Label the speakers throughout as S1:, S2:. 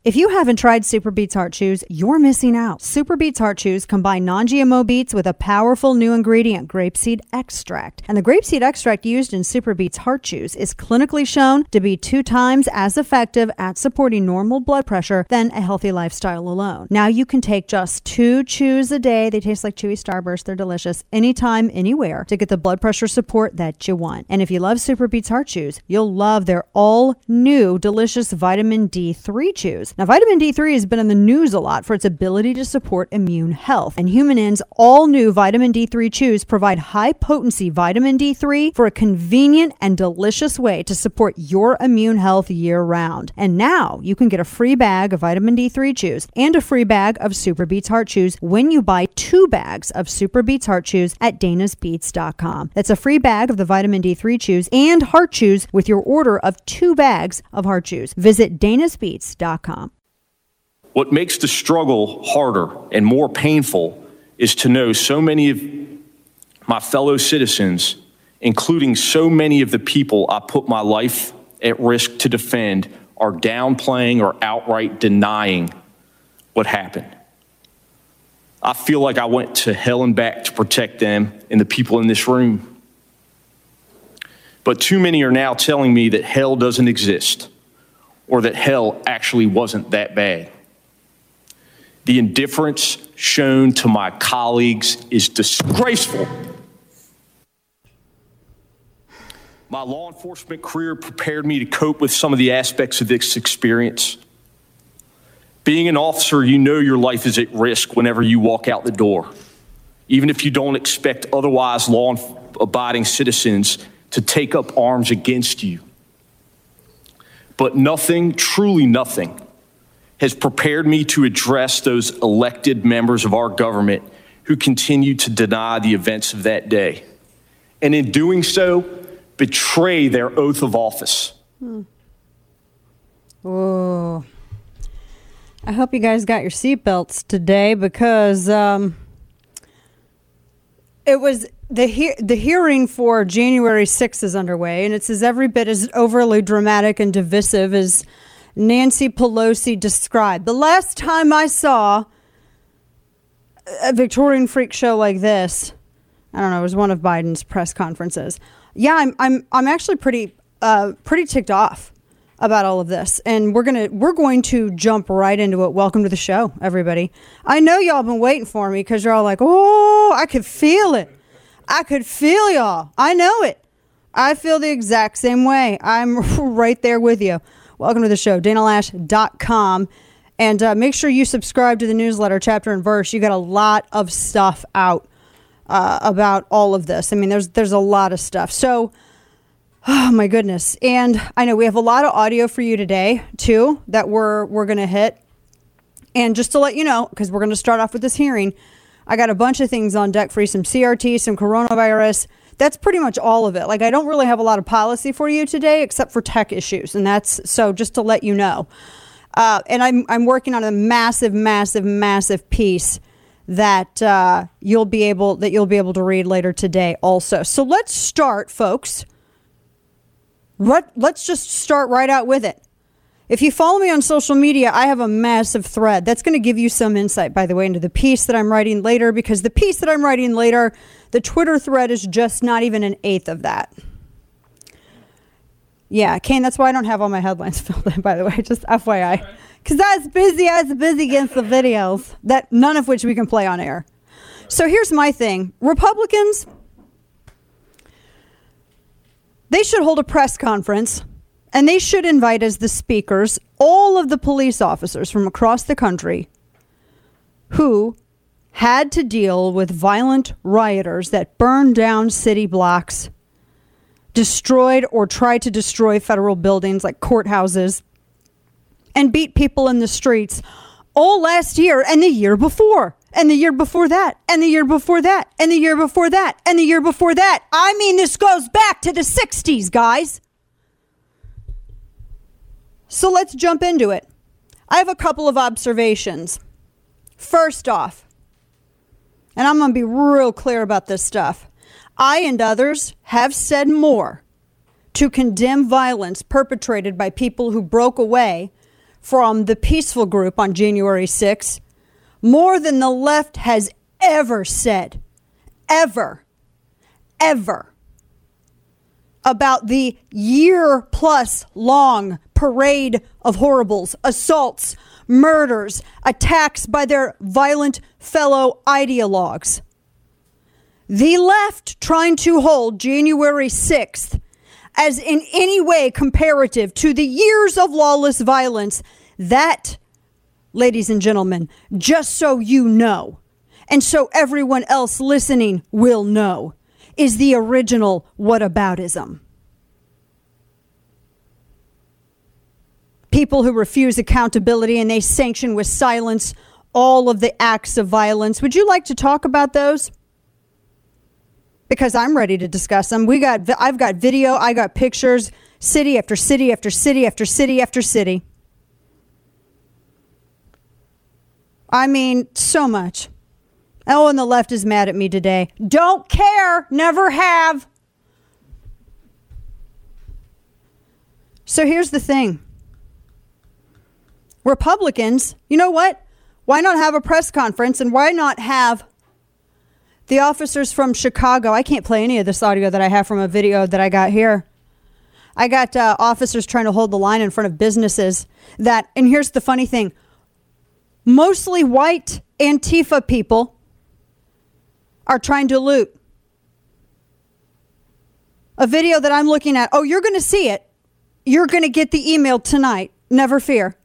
S1: If you haven't tried Super Beets Heart Chews, you're missing out. Super Beets Heart Chews combine non-GMO beets with a powerful new ingredient, grapeseed extract. And the grapeseed extract used in Super Beets Heart Chews is clinically shown to be 2 times as effective at supporting normal blood pressure than a healthy lifestyle alone. Now you can take just 2 chews a day. They taste like chewy Starburst. They're delicious anytime, anywhere to get the blood pressure support that you want. And if you love Super Beets Heart Chews, you'll love their all new delicious vitamin D3 chews. Now, vitamin D3 has been in the news a lot for its ability to support immune health. And Human In's all-new vitamin D3 chews provide high-potency vitamin D3 for a convenient and delicious way to support your immune health year-round. And now you can get a free bag of vitamin D3 chews and a free bag of Super Beets Heart Chews when you buy 2 bags of Super Beets Heart Chews at danasbeats.com. That's a free bag of the vitamin D3 chews and heart chews with your order of 2 bags of heart chews. Visit danasbeats.com.
S2: What makes the struggle harder and more painful is to know so many of my fellow citizens, including so many of the people I put my life at risk to defend, are downplaying or outright denying what happened. I feel like I went to hell and back to protect them and the people in this room. But too many are now telling me that hell doesn't exist or that hell actually wasn't that bad. The indifference shown to my colleagues is disgraceful. My law enforcement career prepared me to cope with some of the aspects of this experience. Being an officer, you know your life is at risk whenever you walk out the door, even if you don't expect otherwise law-abiding citizens to take up arms against you. But nothing, truly nothing, has prepared me to address those elected members of our government who continue to deny the events of that day, and in doing so, betray their oath of office.
S1: Oh, I hope you guys got your seatbelts today, because it was the hearing for January 6th is underway, and it's every bit as overly dramatic and divisive as Nancy Pelosi described. The last time I saw a Victorian freak show like this, I don't know, it was one of Biden's press conferences. Yeah, I'm actually pretty ticked off about all of this, and we're going to jump right into it. Welcome to the show, everybody. I know y'all been waiting for me because you're all like, oh, I could feel it. I could feel y'all. I know it. I feel the exact same way. I'm right there with you. Welcome to the show, danalash.com. And make sure you subscribe to the newsletter, Chapter and Verse. You got a lot of stuff out about all of this. I mean, there's a lot of stuff. So, oh my goodness. And I know we have a lot of audio for you today, too, that we're going to hit. And just to let you know, because we're going to start off with this hearing, I got a bunch of things on deck for you, some CRT, some coronavirus. That's pretty much all of it. Like, I don't really have a lot of policy for you today, except for tech issues. And that's so just to let you know. And I'm working on a massive piece that you'll be able to read later today also. So let's start, folks. Let's just start right out with it. If you follow me on social media, I have a massive thread that's going to give you some insight, by the way, into the piece that I'm writing later, because the piece that I'm writing later, the Twitter thread is just not even an eighth of that. Yeah, Kane, that's why I don't have all my headlines filled in, by the way, just FYI. Because I was busy against the videos, that none of which we can play on air. So here's my thing. Republicans, they should hold a press conference, and they should invite as the speakers all of the police officers from across the country who had to deal with violent rioters that burned down city blocks, destroyed or tried to destroy federal buildings like courthouses, and beat people in the streets all last year and the year before, and the year before that, and the year before that, and the year before that, and the year before that. I mean, this goes back to the 60s, guys. So let's jump into it. I have a couple of observations. First off, and I'm going to be real clear about this stuff, I and others have said more to condemn violence perpetrated by people who broke away from the peaceful group on January 6th, more than the left has ever said, ever, about the year-plus long parade of horribles, assaults, murders, attacks by their violent fellow ideologues. The left trying to hold January 6th as in any way comparative to the years of lawless violence, that, ladies and gentlemen, just so you know, and so everyone else listening will know, is the original whataboutism. People who refuse accountability and they sanction with silence all of the acts of violence. Would you like to talk about those? Because I'm ready to discuss them. I've got video, I got pictures, city after city after city after city after city. I mean, so much. Oh, and the left is mad at me today. Don't care, never have. So here's the thing. Republicans, you know what? Why not have a press conference and why not have the officers from Chicago? I can't play any of this audio that I have from a video that I got here. I got officers trying to hold the line in front of businesses that, and here's the funny thing, mostly white Antifa people are trying to loot. A video that I'm looking at, oh, you're going to see it. You're going to get the email tonight. Never fear.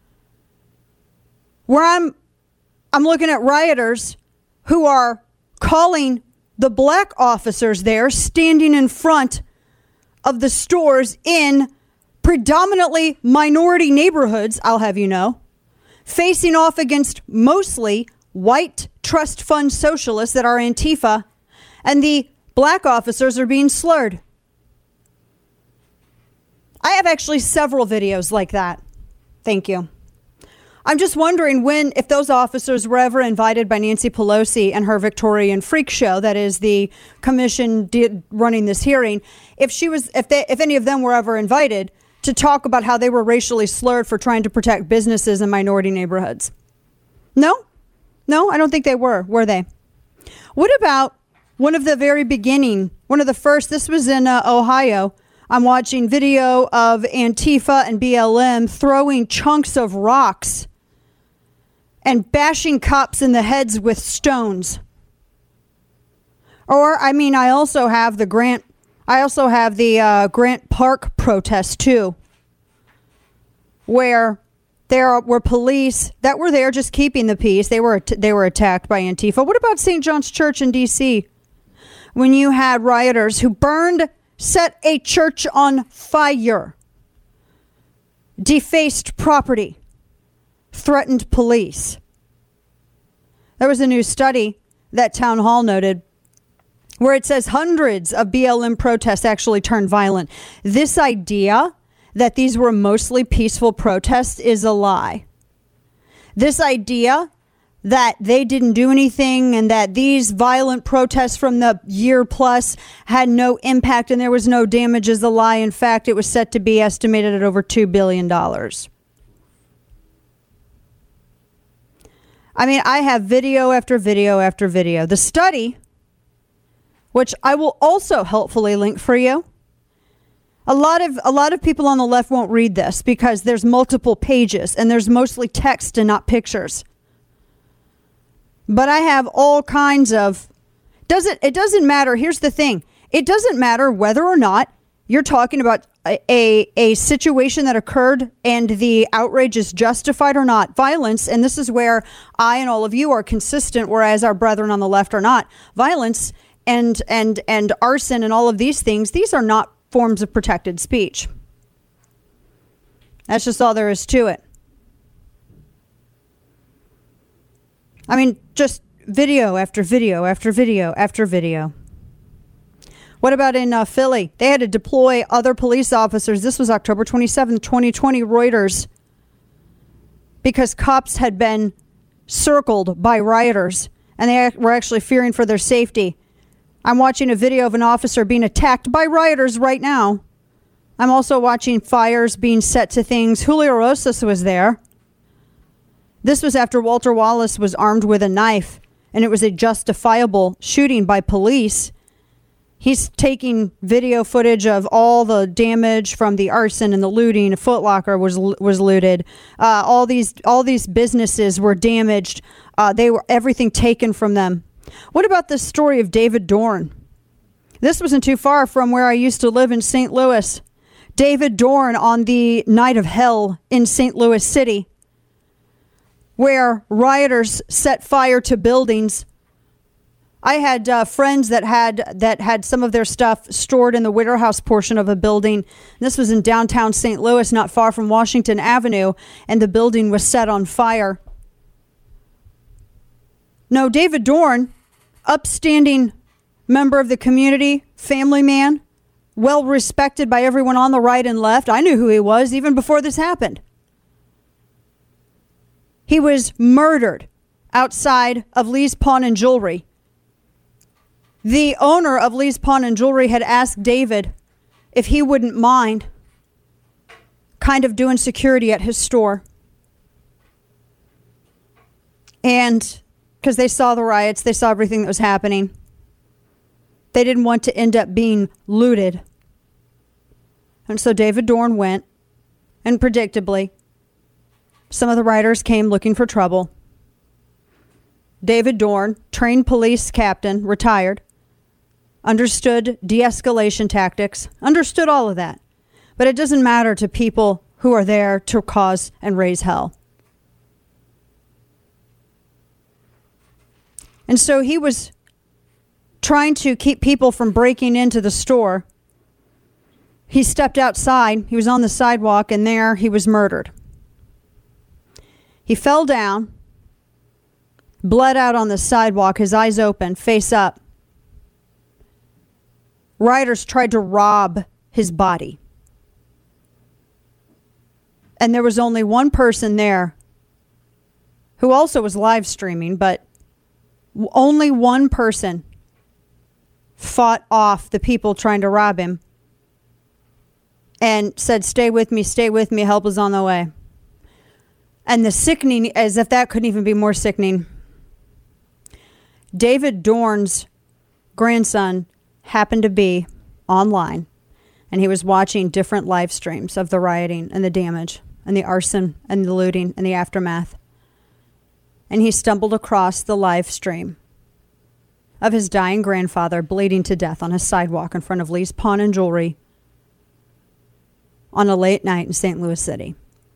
S1: Where I'm looking at rioters who are calling the black officers there standing in front of the stores in predominantly minority neighborhoods, I'll have you know, facing off against mostly white trust fund socialists that are Antifa, and the black officers are being slurred. I have actually several videos like that. Thank you. I'm just wondering if those officers were ever invited by Nancy Pelosi and her Victorian freak show, that is the commission running this hearing, if any of them were ever invited to talk about how they were racially slurred for trying to protect businesses in minority neighborhoods. No, I don't think they were they? What about one of the very beginning, one of the first, this was in Ohio. I'm watching video of Antifa and BLM throwing chunks of rocks and bashing cops in the heads with stones. Or, I also have the Grant Park protest too, where there were police that were there just keeping the peace. They were attacked by Antifa. What about St. John's Church in D.C., when you had rioters who set a church on fire, defaced property, threatened police? There was a new study that Town Hall noted where it says hundreds of BLM protests actually turned violent. This idea that these were mostly peaceful protests is a lie. This idea that they didn't do anything and that these violent protests from the year plus had no impact and there was no damage is a lie. In fact, it was set to be estimated at over $2 billion. I have video after video after video. The study, which I will also helpfully link for you. A lot of people on the left won't read this because there's multiple pages and there's mostly text and not pictures. But I have all kinds of, it doesn't matter. Here's the thing. It doesn't matter whether or not you're talking about a situation that occurred and the outrage is justified or not. Violence, and this is where I and all of you are consistent, whereas our brethren on the left are not. Violence and arson and all of these things, these are not forms of protected speech. That's just all there is to it. Just video after video after video after video. What about in Philly? They had to deploy other police officers. This was October 27th, 2020, Reuters, because cops had been circled by rioters and they were actually fearing for their safety. I'm watching a video of an officer being attacked by rioters right now I'm also watching fires being set to things. Julio Rosas was there. This was after Walter Wallace was armed with a knife, and it was a justifiable shooting by police. He's taking video footage of all the damage from the arson and the looting. A Foot Locker was looted. All these businesses were damaged. They were everything taken from them. What about the story of David Dorn? This wasn't too far from where I used to live in St. Louis. David Dorn on the night of hell in St. Louis City, where rioters set fire to buildings. I had friends that had some of their stuff stored in the Witterhouse portion of a building. This was in downtown St. Louis, not far from Washington Avenue, and the building was set on fire. No, David Dorn, upstanding member of the community, family man, well respected by everyone on the right and left. I knew who he was even before this happened. He was murdered outside of Lee's Pawn and Jewelry. The owner of Lee's Pawn and Jewelry had asked David if he wouldn't mind kind of doing security at his store. And because they saw the riots, they saw everything that was happening. They didn't want to end up being looted. And so David Dorn went, and predictably, some of the rioters came looking for trouble. David Dorn, trained police captain, retired, understood de-escalation tactics, understood all of that. But it doesn't matter to people who are there to cause and raise hell. And so he was trying to keep people from breaking into the store. He stepped outside. He was on the sidewalk, and there he was murdered. He fell down, bled out on the sidewalk, his eyes open, face up. Rioters tried to rob his body. And there was only one person there who also was live streaming, but only one person fought off the people trying to rob him and said, stay with me, help is on the way. And the sickening, as if that couldn't even be more sickening, David Dorn's grandson happened to be online, and he was watching different live streams of the rioting and the damage and the arson and the looting and the aftermath. And he stumbled across the live stream of his dying grandfather bleeding to death on a sidewalk in front of Lee's Pawn and Jewelry on a late night in St. Louis City.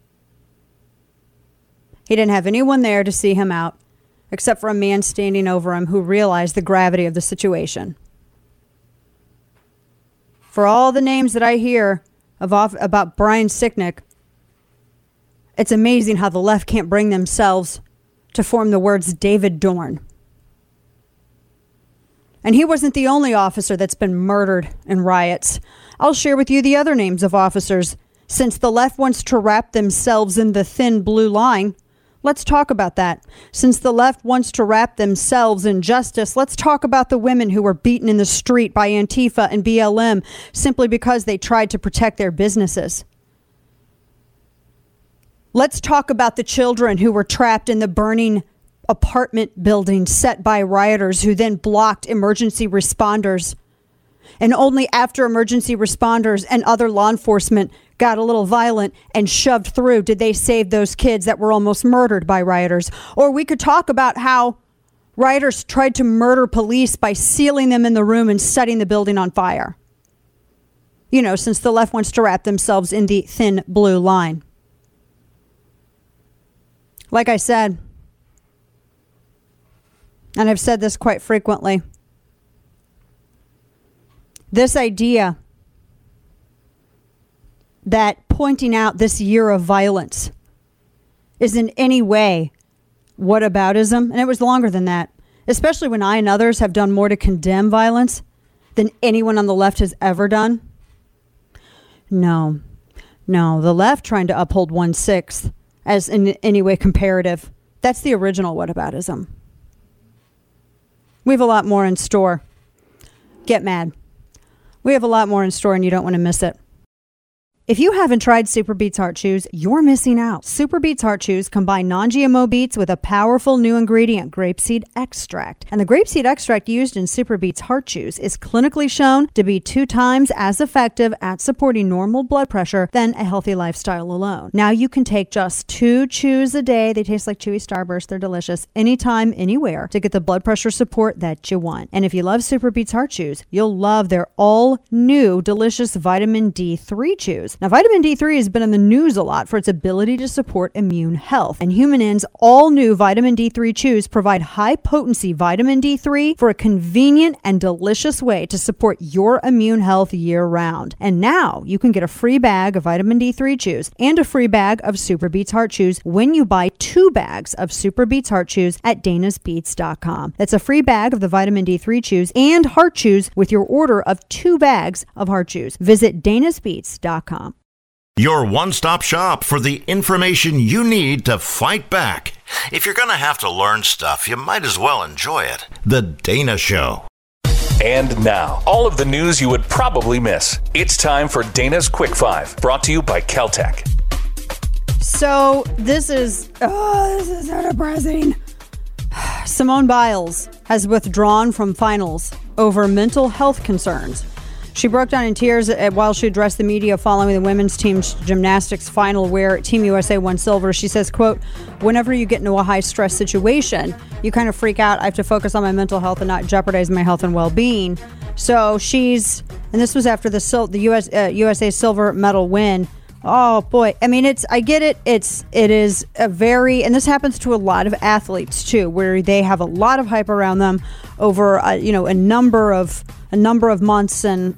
S1: He didn't have anyone there to see him out, except for a man standing over him who realized the gravity of the situation. For all the names that I hear about Brian Sicknick, it's amazing how the left can't bring themselves to form the words David Dorn. And he wasn't the only officer that's been murdered in riots. I'll share with you the other names of officers. Since the left wants to wrap themselves in the thin blue line, let's talk about that. Since the left wants to wrap themselves in justice, let's talk about the women who were beaten in the street by Antifa and BLM simply because they tried to protect their businesses. Let's talk about the children who were trapped in the burning apartment building set by rioters who then blocked emergency responders. And only after emergency responders and other law enforcement got a little violent and shoved through did they save those kids that were almost murdered by rioters. Or we could talk about how rioters tried to murder police by sealing them in the room and setting the building on fire. You know, since the left wants to wrap themselves in the thin blue line. Like I said, and I've said this quite frequently, this idea that pointing out this year of violence is in any way whataboutism, and it was longer than that, especially when I and others have done more to condemn violence than anyone on the left has ever done. No, the left trying to uphold 1/6 as in any way comparative. That's the original whataboutism. We have a lot more in store. Get mad. We have a lot more in store and you don't want to miss it. If you haven't tried Super Beets Heart Chews, you're missing out. Super Beets Heart Chews combine non-GMO beets with a powerful new ingredient, grapeseed extract. And the grapeseed extract used in Super Beets Heart Chews is clinically shown to be 2 times as effective at supporting normal blood pressure than a healthy lifestyle alone. Now you can take just 2 chews a day. They taste like chewy Starburst. They're delicious. Anytime, anywhere to get the blood pressure support that you want. And if you love Super Beets Heart Chews, you'll love their all-new delicious vitamin D3 chews. Now, vitamin D3 has been in the news a lot for its ability to support immune health. And HumanIn's all-new vitamin D3 chews provide high-potency vitamin D3 for a convenient and delicious way to support your immune health year-round. And now you can get a free bag of vitamin D3 chews and a free bag of Super Beets Heart Chews when you buy 2 bags of Super Beets Heart Chews at danasbeets.com. That's a free bag of the vitamin D3 chews and heart chews with your order of 2 bags of heart chews. Visit danasbeets.com.
S3: Your one-stop shop for the information you need to fight back. If you're going to have to learn stuff, you might as well enjoy it. The Dana Show.
S4: And now, all of the news you would probably miss. It's time for Dana's Quick 5, brought to you by Caltech.
S1: So this is so depressing. Simone Biles has withdrawn from finals over mental health concerns. She broke down in tears while she addressed the media following the women's team's gymnastics final where Team USA won silver. She says, quote, whenever you get into a high-stress situation, you kind of freak out. I have to focus on my mental health and not jeopardize my health and well-being. So and this was after the USA silver medal win. Oh, boy. I mean, I get it. It is a very, and this happens to a lot of athletes, too, where they have a lot of hype around them over, a number of months and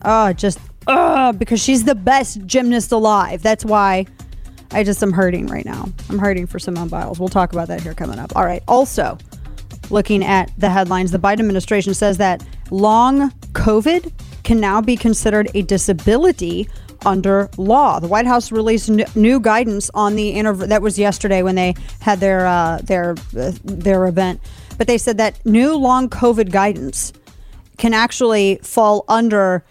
S1: because she's the best gymnast alive. That's why I'm hurting right now. I'm hurting for Simone Biles. We'll talk about that here coming up. All right. Also, looking at the headlines, the Biden administration says that long COVID can now be considered a disability under law. The White House released new guidance on that was yesterday when they had their event. But they said that new long COVID guidance can actually fall under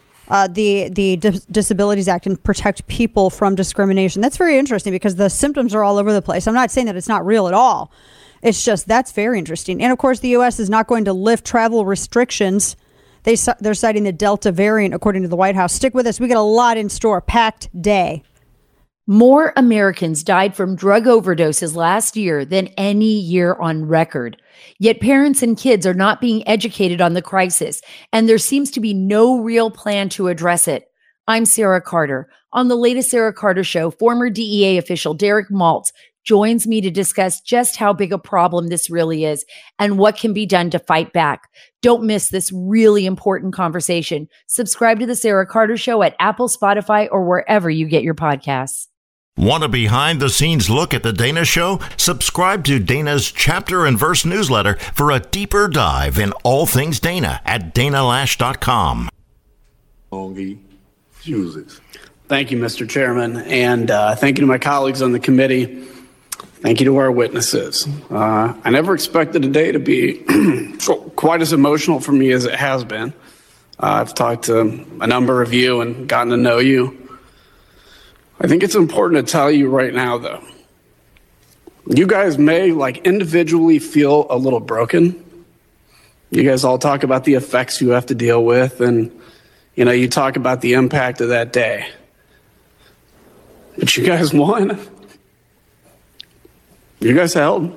S1: the Disabilities Act and protect people from discrimination. That's very interesting because the symptoms are all over the place. I'm not saying that it's not real at all. It's just that's very interesting. And of course, the U.S. is not going to lift travel restrictions. They're citing the Delta variant, according to the White House. Stick with us. We got a lot in store. Packed day.
S5: More Americans died from drug overdoses last year than any year on record. Yet parents and kids are not being educated on the crisis, and there seems to be no real plan to address it. I'm Sarah Carter. On the latest Sarah Carter Show, former DEA official Derek Maltz joins me to discuss just how big a problem this really is and what can be done to fight back. Don't miss this really important conversation. Subscribe to the Sarah Carter Show at Apple, Spotify, or wherever you get your podcasts.
S3: Want a behind-the-scenes look at The Dana Show? Subscribe to Dana's Chapter and Verse newsletter for a deeper dive in all things Dana at danalash.com.
S6: He uses. Thank you, Mr. Chairman, and thank you to my colleagues on the committee. Thank you to our witnesses. I never expected today to be quite as emotional for me as it has been. I've talked to a number of you and gotten to know you. I think it's important to tell you right now, though. You guys may, individually feel a little broken. You guys all talk about the effects you have to deal with, and, you talk about the impact of that day. But you guys won. You guys held.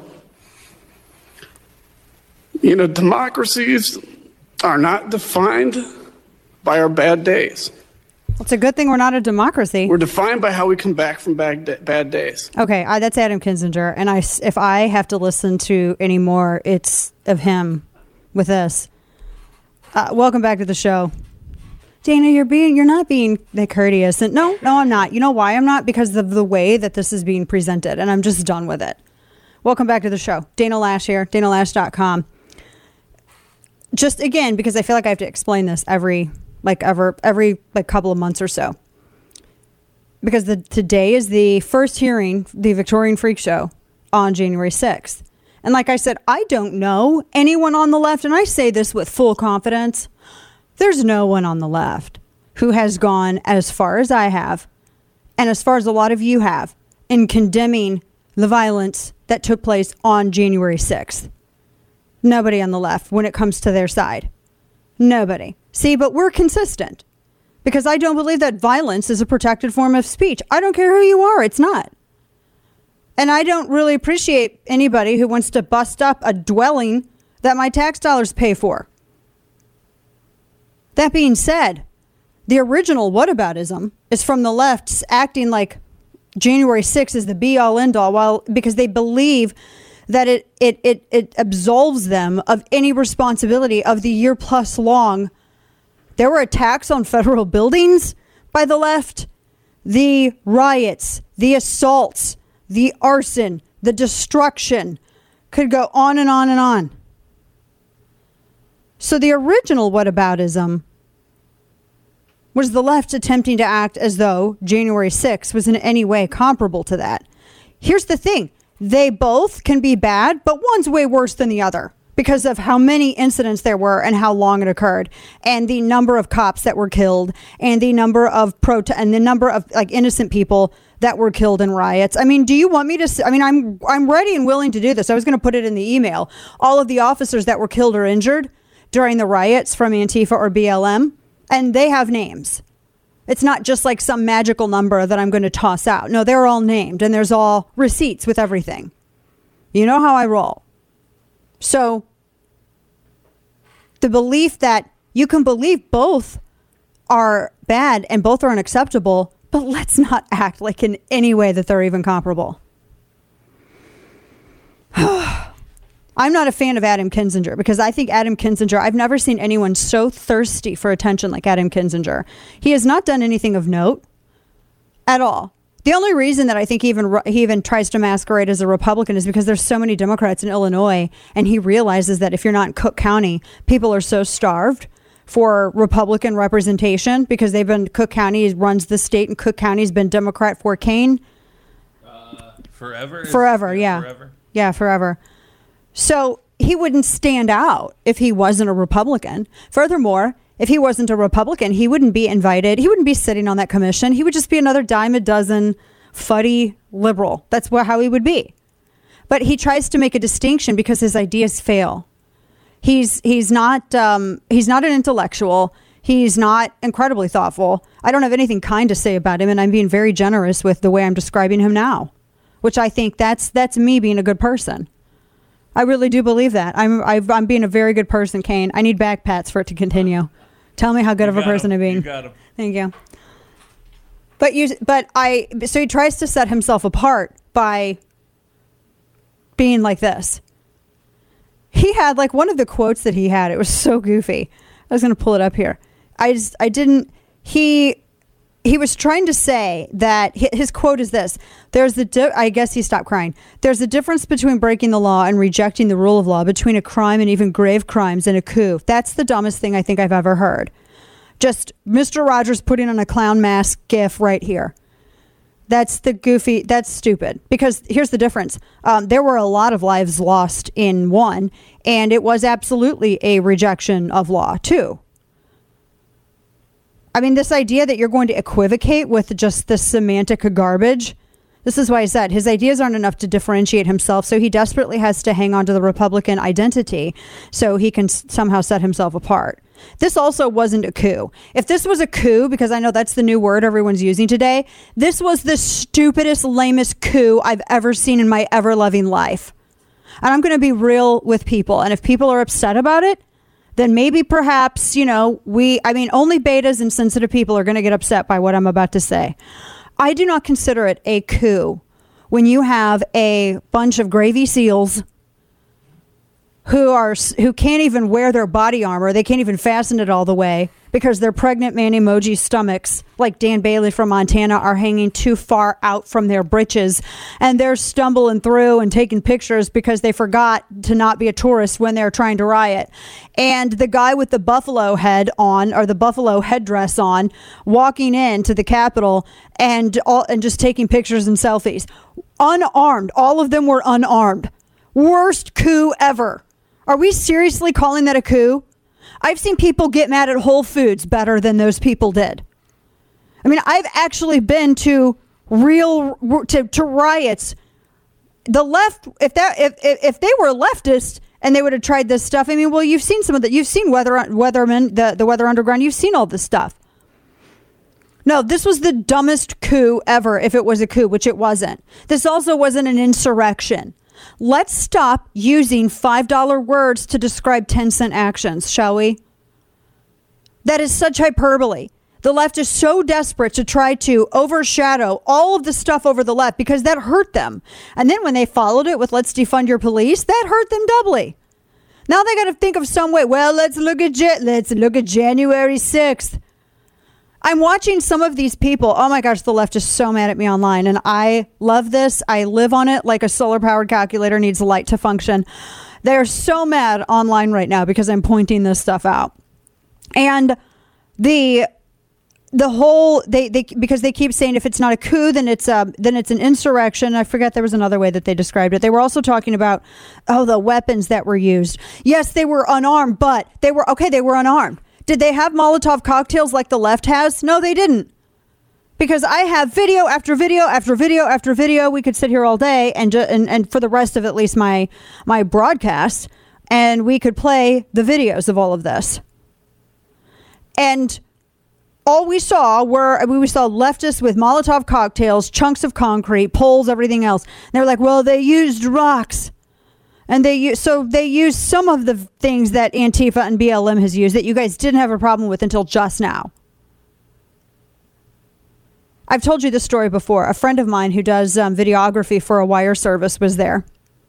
S6: Democracies are not defined by our bad days.
S1: It's a good thing we're not a democracy.
S6: We're defined by how we come back from bad days.
S1: Okay, that's Adam Kinzinger, and if I have to listen to any more, it's of him with this. Welcome back to the show. Dana, you're not being courteous. And no, I'm not. You know why I'm not? Because of the way that this is being presented, and I'm just done with it. Welcome back to the show. Dana Lash here, danalash.com. Just again, because I feel like I have to explain this every couple of months or so. Because today is the first hearing, the Victorian Freak Show, on January 6th. And like I said, I don't know anyone on the left, and I say this with full confidence. There's no one on the left who has gone as far as I have and as far as a lot of you have, in condemning the violence that took place on January 6th. Nobody on the left when it comes to their side. Nobody. See, but we're consistent because I don't believe that violence is a protected form of speech. I don't care who you are. It's not. And I don't really appreciate anybody who wants to bust up a dwelling that my tax dollars pay for. That being said, the original whataboutism is from the left acting like January 6th is the be-all, end-all, because they believe that it absolves them of any responsibility of the year plus long. There were attacks on federal buildings by the left, the riots, the assaults, the arson, the destruction, could go on and on and on. So the original whataboutism was the left attempting to act as though January 6th was in any way comparable to that. Here's the thing. They both can be bad, but one's way worse than the other because of how many incidents there were and how long it occurred and the number of cops that were killed and the number of and the number of like innocent people that were killed in riots. I mean, do you want me to? I mean, I'm ready and willing to do this. I was going to put it in the email. All of the officers that were killed or injured during the riots from Antifa or BLM, and they have names. It's not just like some magical number that I'm going to toss out. No, they're all named and there's all receipts with everything. You know how I roll. So the belief that you can believe both are bad and both are unacceptable, but let's not act like in any way that they're even comparable. I'm not a fan of Adam Kinzinger because I think Adam Kinzinger, I've never seen anyone so thirsty for attention like Adam Kinzinger. He has not done anything of note at all. The only reason that I think he even tries to masquerade as a Republican is because there's so many Democrats in Illinois, and he realizes that if you're not in Cook County, people are so starved for Republican representation because Cook County runs the state, and Cook County's been Democrat for Kane.
S7: Forever?
S1: Yeah.
S7: Forever?
S1: Yeah, forever. So he wouldn't stand out if he wasn't a Republican. Furthermore, if he wasn't a Republican, he wouldn't be invited. He wouldn't be sitting on that commission. He would just be another dime a dozen fuddy liberal. That's how he would be. But he tries to make a distinction because his ideas fail. He's not an intellectual. He's not incredibly thoughtful. I don't have anything kind to say about him, and I'm being very generous with the way I'm describing him now, which I think that's me being a good person. I really do believe that. I'm being a very good person, Kane. I need back pats for it to continue. Tell me how good of a person I'm being.
S7: You got him.
S1: Thank you. So he tries to set himself apart by being like this. He had like one of the quotes that he had. It was so goofy. I was going to pull it up here. He was trying to say that his quote is this. I guess he stopped crying. There's a difference between breaking the law and rejecting the rule of law, between a crime and even grave crimes and a coup. That's the dumbest thing I think I've ever heard. Just Mr. Rogers putting on a clown mask gif right here. That's stupid. Because here's the difference. There were a lot of lives lost in one, and it was absolutely a rejection of law too. I mean, this idea that you're going to equivocate with just the semantic garbage, this is why I said his ideas aren't enough to differentiate himself, so he desperately has to hang on to the Republican identity so he can somehow set himself apart. This also wasn't a coup. If this was a coup, because I know that's the new word everyone's using today, this was the stupidest, lamest coup I've ever seen in my ever-loving life. And I'm going to be real with people, and if people are upset about it, then maybe perhaps, only betas and sensitive people are going to get upset by what I'm about to say. I do not consider it a coup when you have a bunch of gravy seals who can't even wear their body armor. They can't even fasten it all the way because their pregnant man emoji stomachs, like Dan Bailey from Montana, are hanging too far out from their britches, and they're stumbling through and taking pictures because they forgot to not be a tourist when they're trying to riot. And the guy with the buffalo head on, or the buffalo headdress on, walking into the Capitol and just taking pictures and selfies. Unarmed. All of them were unarmed. Worst coup ever. Are we seriously calling that a coup? I've seen people get mad at Whole Foods better than those people did. I mean, I've actually been to to riots. The left, if they were leftists and they would have tried this stuff, I mean, well, you've seen some of that. You've seen Weatherman, the Weather Underground. You've seen all this stuff. No, this was the dumbest coup ever, if it was a coup, which it wasn't. This also wasn't an insurrection. Let's stop using $5 words to describe 10-cent actions, shall we? That is such hyperbole. The left is so desperate to try to overshadow all of the stuff over the left because that hurt them. And then when they followed it with let's defund your police, that hurt them doubly. Now they got to think of some way. Well, let's look at January 6th. I'm watching some of these people. Oh my gosh, the left is so mad at me online. And I love this. I live on it like a solar powered calculator needs light to function. They're so mad online right now because I'm pointing this stuff out. And the whole because they keep saying if it's not a coup, then it's an insurrection. I forget there was another way that they described it. They were also talking about the weapons that were used. Yes, they were unarmed, but they were unarmed. Did they have Molotov cocktails like the left has? No, they didn't. Because I have video after video after video after video. We could sit here all day and for the rest of at least my broadcast, and we could play the videos of all of this. And all we saw we saw leftists with Molotov cocktails, chunks of concrete, poles, everything else. And they were like, well, they used rocks. And they used some of the things that Antifa and BLM has used that you guys didn't have a problem with until just now. I've told you this story before. A friend of mine who does videography for a wire service was there.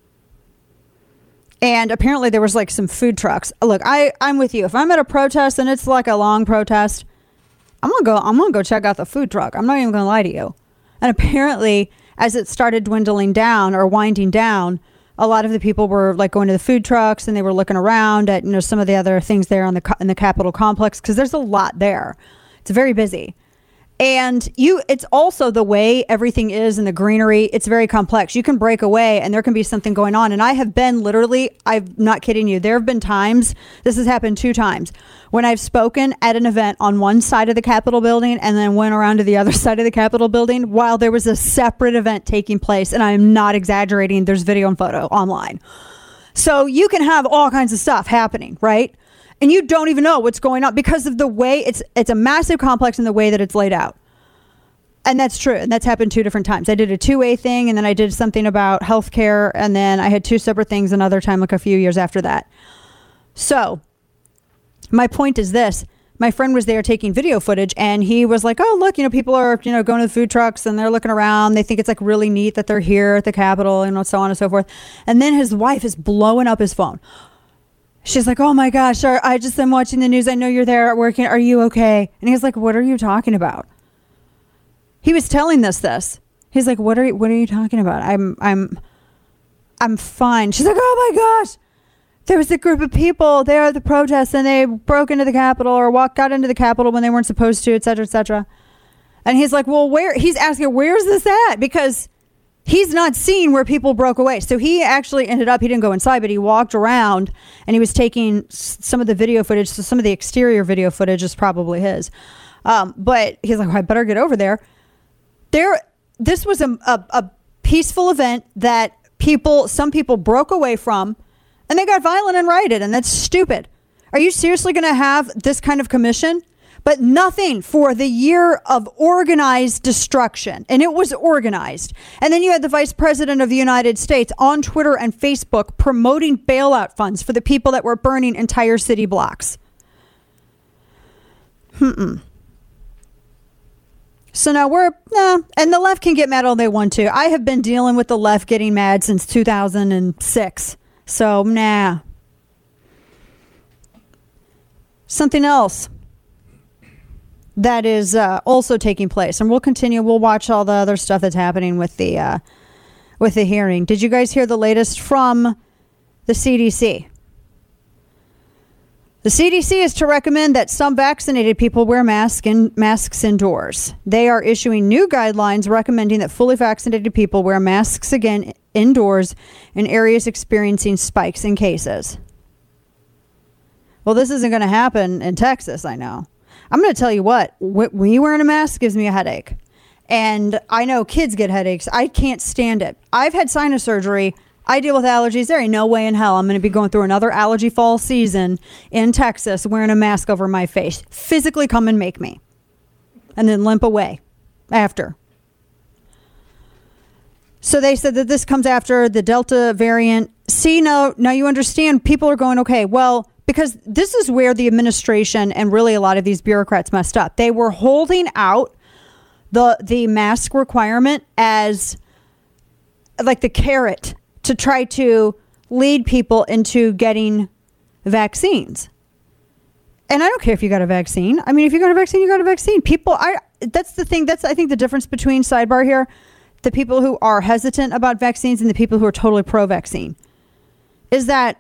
S1: And apparently there was like some food trucks. Look, I'm with you. If I'm at a protest and it's like a long protest, I'm gonna go check out the food truck. I'm not even gonna lie to you. And apparently, as it started dwindling down or winding down, a lot of the people were like going to the food trucks and they were looking around at some of the other things there in the Capitol complex because there's a lot there. It's very busy. And it's also the way everything is in the greenery. It's very complex. You can break away and there can be something going on. And I have been I'm not kidding you. There have been times, this has happened 2 times, when I've spoken at an event on one side of the Capitol building and then went around to the other side of the Capitol building while there was a separate event taking place. And I'm not exaggerating. There's video and photo online. So you can have all kinds of stuff happening, right? And you don't even know what's going on because of the way it's a massive complex in the way that it's laid out. And that's true. And that's happened 2 different times. I did a 2A thing and then I did something about healthcare. And then I had 2 separate things another time, like a few years after that. So my point is this. My friend was there taking video footage and he was like, oh, look, people are, going to the food trucks and they're looking around. They think it's like really neat that they're here at the Capitol and so on and so forth. And then his wife is blowing up his phone. She's like, oh my gosh, I just am watching the news. I know you're there working. Are you okay? And he's like, what are you talking about? He was telling this. He's like, what are you talking about? I'm fine. She's like, oh my gosh. There was a group of people there at the protest and they broke into the Capitol or got into the Capitol when they weren't supposed to, et cetera, et cetera. And he's like, well, he's asking, where's this at? Because he's not seen where people broke away. So he actually he didn't go inside, but he walked around and he was taking some of the video footage. So some of the exterior video footage is probably his. But he's like, well, I better get over there. This was a peaceful event that some people broke away from and they got violent and rioted. And that's stupid. Are you seriously going to have this kind of commission? But nothing for the year of organized destruction. And it was organized. And then you had the Vice President of the United States on Twitter and Facebook promoting bailout funds for the people that were burning entire city blocks. So now and the left can get mad all they want to. I have been dealing with the left getting mad since 2006. So, nah. Something else that is also taking place, and we'll watch all the other stuff that's happening with the hearing. Did you guys hear the latest from the CDC? The CDC is to recommend that some vaccinated people wear masks indoors. They are issuing new guidelines recommending that fully vaccinated people wear masks again indoors in areas experiencing spikes in cases. Well, this isn't going to happen in Texas, I know. I'm going to tell you what, me wearing a mask gives me a headache. And I know kids get headaches. I can't stand it. I've had sinus surgery. I deal with allergies. There ain't no way in hell I'm going to be going through another allergy fall season in Texas wearing a mask over my face. Physically come and make me. And then limp away after. So they said that this comes after the Delta variant. See, now you understand. People are going, okay, well, because this is where the administration and really a lot of these bureaucrats messed up. They were holding out the mask requirement as like the carrot to try to lead people into getting vaccines. And I don't care if you got a vaccine. I mean, if you got a vaccine, you got a vaccine. That's the thing. That's, I think, the difference between sidebar here. The people who are hesitant about vaccines and the people who are totally pro-vaccine is that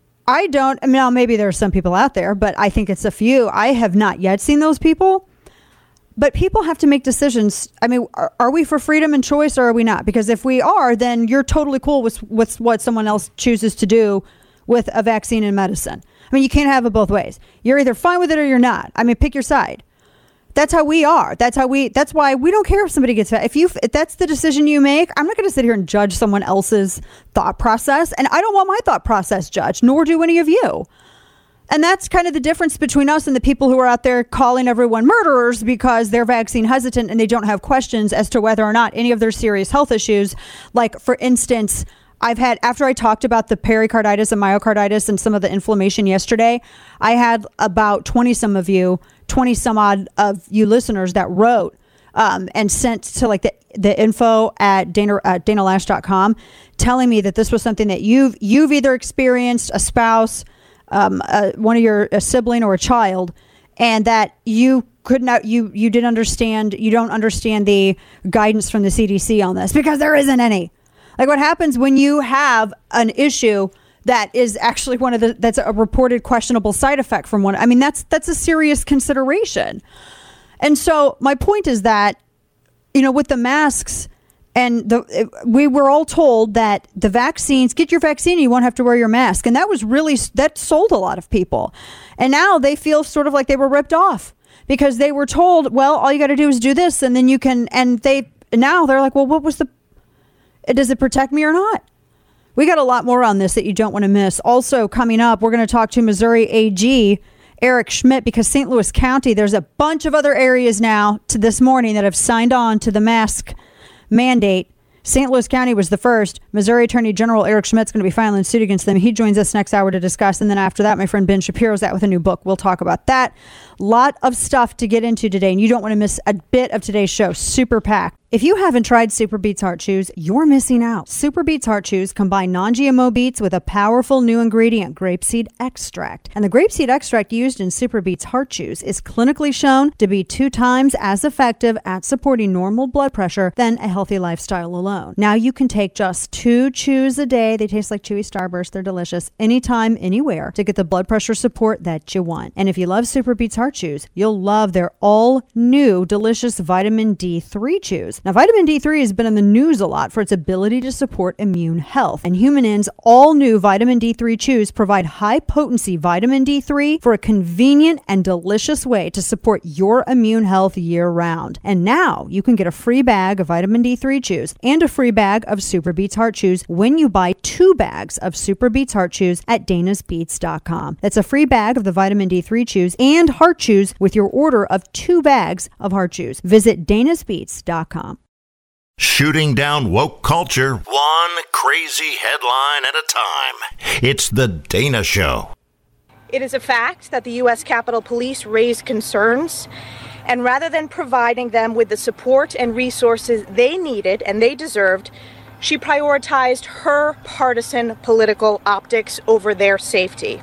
S1: maybe there are some people out there, but I think it's a few. I have not yet seen those people. But people have to make decisions. I mean, are we for freedom and choice or are we not? Because if we are, then you're totally cool with what someone else chooses to do with a vaccine and medicine. I mean, you can't have it both ways. You're either fine with it or you're not. I mean, pick your side. That's how we are. That's why we don't care if somebody gets if that's the decision you make. I'm not going to sit here and judge someone else's thought process. And I don't want my thought process judged, nor do any of you. And that's kind of the difference between us and the people who are out there calling everyone murderers because they're vaccine hesitant and they don't have questions as to whether or not any of their serious health issues. Like, for instance, after I talked about the pericarditis and myocarditis and some of the inflammation yesterday, I had about 20 some odd of you listeners that wrote and sent to like the info at danalash.com telling me that this was something that you've either experienced, a spouse, one of a sibling or a child, and that you could not, you didn't understand, you don't understand the guidance from the CDC on this because there isn't any. Like, what happens when you have an issue that is actually that's a reported questionable side effect from one? I mean, that's a serious consideration. And so my point is that, with the masks and we were all told that the vaccines, get your vaccine, you won't have to wear your mask. And that sold a lot of people. And now they feel sort of like they were ripped off because they were told, well, all you got to do is do this. And then you can, now they're like, well, does it protect me or not? We got a lot more on this that you don't want to miss. Also coming up, we're going to talk to Missouri AG Eric Schmidt because St. Louis County, there's a bunch of other areas now to this morning that have signed on to the mask mandate. St. Louis County was the first. Missouri Attorney General Eric Schmidt's going to be filing suit against them. He joins us next hour to discuss. And then after that, my friend Ben Shapiro's out with a new book. We'll talk about that. Lot of stuff to get into today, and you don't want to miss a bit of today's show. Super packed. If you haven't tried Super Beets Heart Chews, you're missing out. Super Beets Heart Chews combine non-GMO beets with a powerful new ingredient, grapeseed extract. And the grapeseed extract used in Super Beets Heart Chews is clinically shown to be 2 times as effective at supporting normal blood pressure than a healthy lifestyle alone. Now you can take just 2 chews a day. They taste like chewy Starburst. They're delicious. Anytime, anywhere to get the blood pressure support that you want. And if you love Super Beets Heart Chews, you'll love their all new delicious vitamin D3 chews. Now, vitamin D3 has been in the news a lot for its ability to support immune health. And Human In's all new vitamin D3 chews provide high potency vitamin D3 for a convenient and delicious way to support your immune health year round. And now you can get a free bag of vitamin D3 chews and a free bag of Super Beets Heart Chews when you buy 2 bags of Super Beets Heart Chews at danasbeets.com. That's a free bag of the vitamin D3 chews and heart chews with your order of 2 bags of heart chews. Visit danasbeets.com.
S3: Shooting down woke culture, one crazy headline at a time. It's The Dana Show.
S7: It is a fact that the U.S. Capitol Police raised concerns, and rather than providing them with the support and resources they needed and they deserved, she prioritized her partisan political optics over their safety.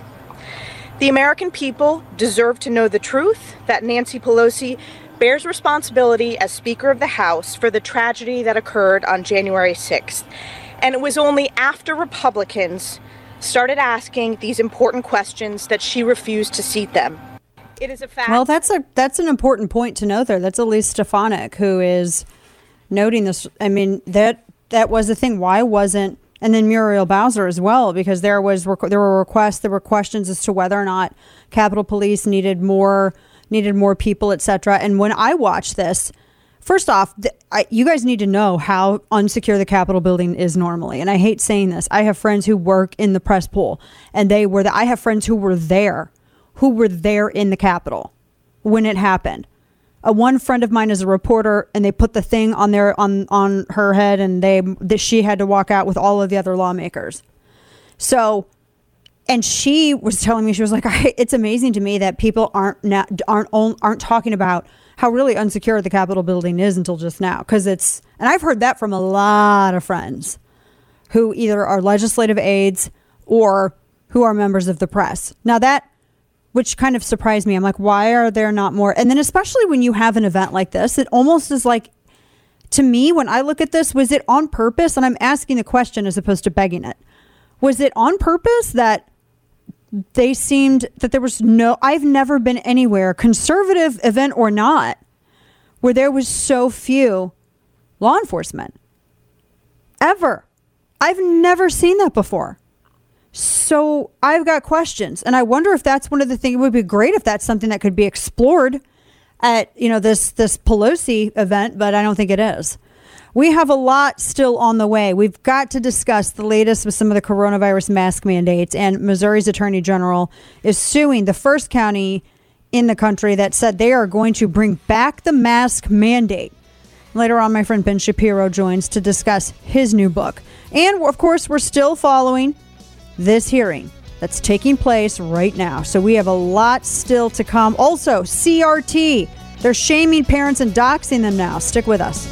S7: The American people deserve to know the truth that Nancy Pelosi bears responsibility as Speaker of the House for the tragedy that occurred on January 6th. And it was only after Republicans started asking these important questions that she refused to seat them. It is a fact.
S1: Well, that's an important point to note there. That's Elise Stefanik who is noting this. I mean, that was the thing. Why wasn't, and then Muriel Bowser as well, because there were requests, there were questions as to whether or not Capitol Police needed more people, etc. And when I watched this, First off, you guys need to know how unsecure the Capitol building is normally. And I hate saying this. I have friends who work in the press pool, and I have friends who were there in the Capitol when it happened. One friend of mine is a reporter, and they put the thing on her head, and she had to walk out with all of the other lawmakers. So, and she was telling me, she was like, it's amazing to me that people aren't talking about how really unsecure the Capitol building is until just now. And I've heard that from a lot of friends who either are legislative aides or who are members of the press. Now which kind of surprised me. I'm like, why are there not more? And then especially when you have an event like this, it almost is like, to me, when I look at this, was it on purpose? And I'm asking the question as opposed to begging it. Was it on purpose that they seemed that there was I've never been anywhere, conservative event or not, where there was so few law enforcement ever. I've never seen that before. So I've got questions, and I wonder if that's one of the things. It would be great if that's something that could be explored at, this Pelosi event, but I don't think it is. We have a lot still on the way. We've got to discuss the latest with some of the coronavirus mask mandates, and Missouri's Attorney General is suing the first county in the country that said they are going to bring back the mask mandate. Later on, my friend Ben Shapiro joins to discuss his new book. And of course, we're still following this hearing that's taking place right now. So we have a lot still to come. Also, CRT, they're shaming parents and doxing them now. Stick with us.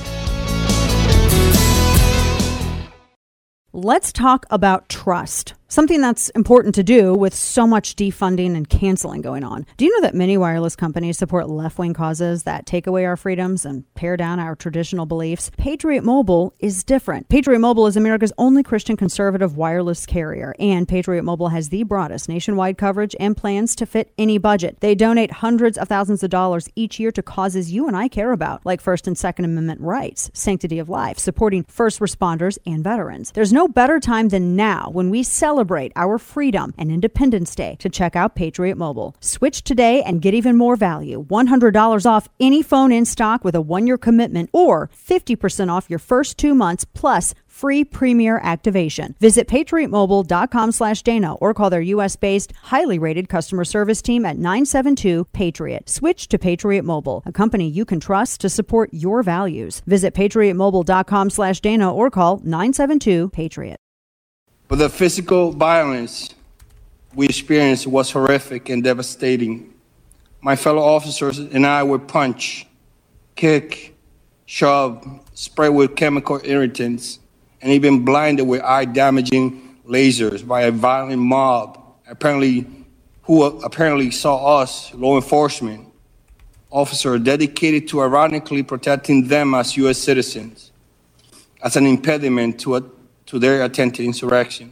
S1: Let's talk about trust, something that's important to do with so much defunding and canceling going on. Do you know that many wireless companies support left-wing causes that take away our freedoms and pare down our traditional beliefs? Patriot Mobile is different. Patriot Mobile is America's only Christian conservative wireless carrier, and Patriot Mobile has the broadest nationwide coverage and plans to fit any budget. They donate hundreds of thousands of dollars each year to causes you and I care about, like First and Second Amendment rights, sanctity of life, supporting first responders and veterans. There's no better time than now when we celebrate our freedom and Independence Day to check out Patriot Mobile. Switch today and get even more value. $100 off any phone in stock with a 1-year commitment, or 50% off your first 2 months plus free premier activation. Visit patriotmobile.com/Dana or call their U.S.-based, highly rated customer service team at 972-PATRIOT. Switch to Patriot Mobile, a company you can trust to support your values. Visit patriotmobile.com/Dana or call 972-PATRIOT.
S8: But the physical violence we experienced was horrific and devastating. My fellow officers and I were punched, kicked, shoved, sprayed with chemical irritants, and even blinded with eye-damaging lasers by a violent mob, who apparently saw us, law enforcement officers, dedicated to ironically protecting them as U.S. citizens, as an impediment to their attempted insurrection.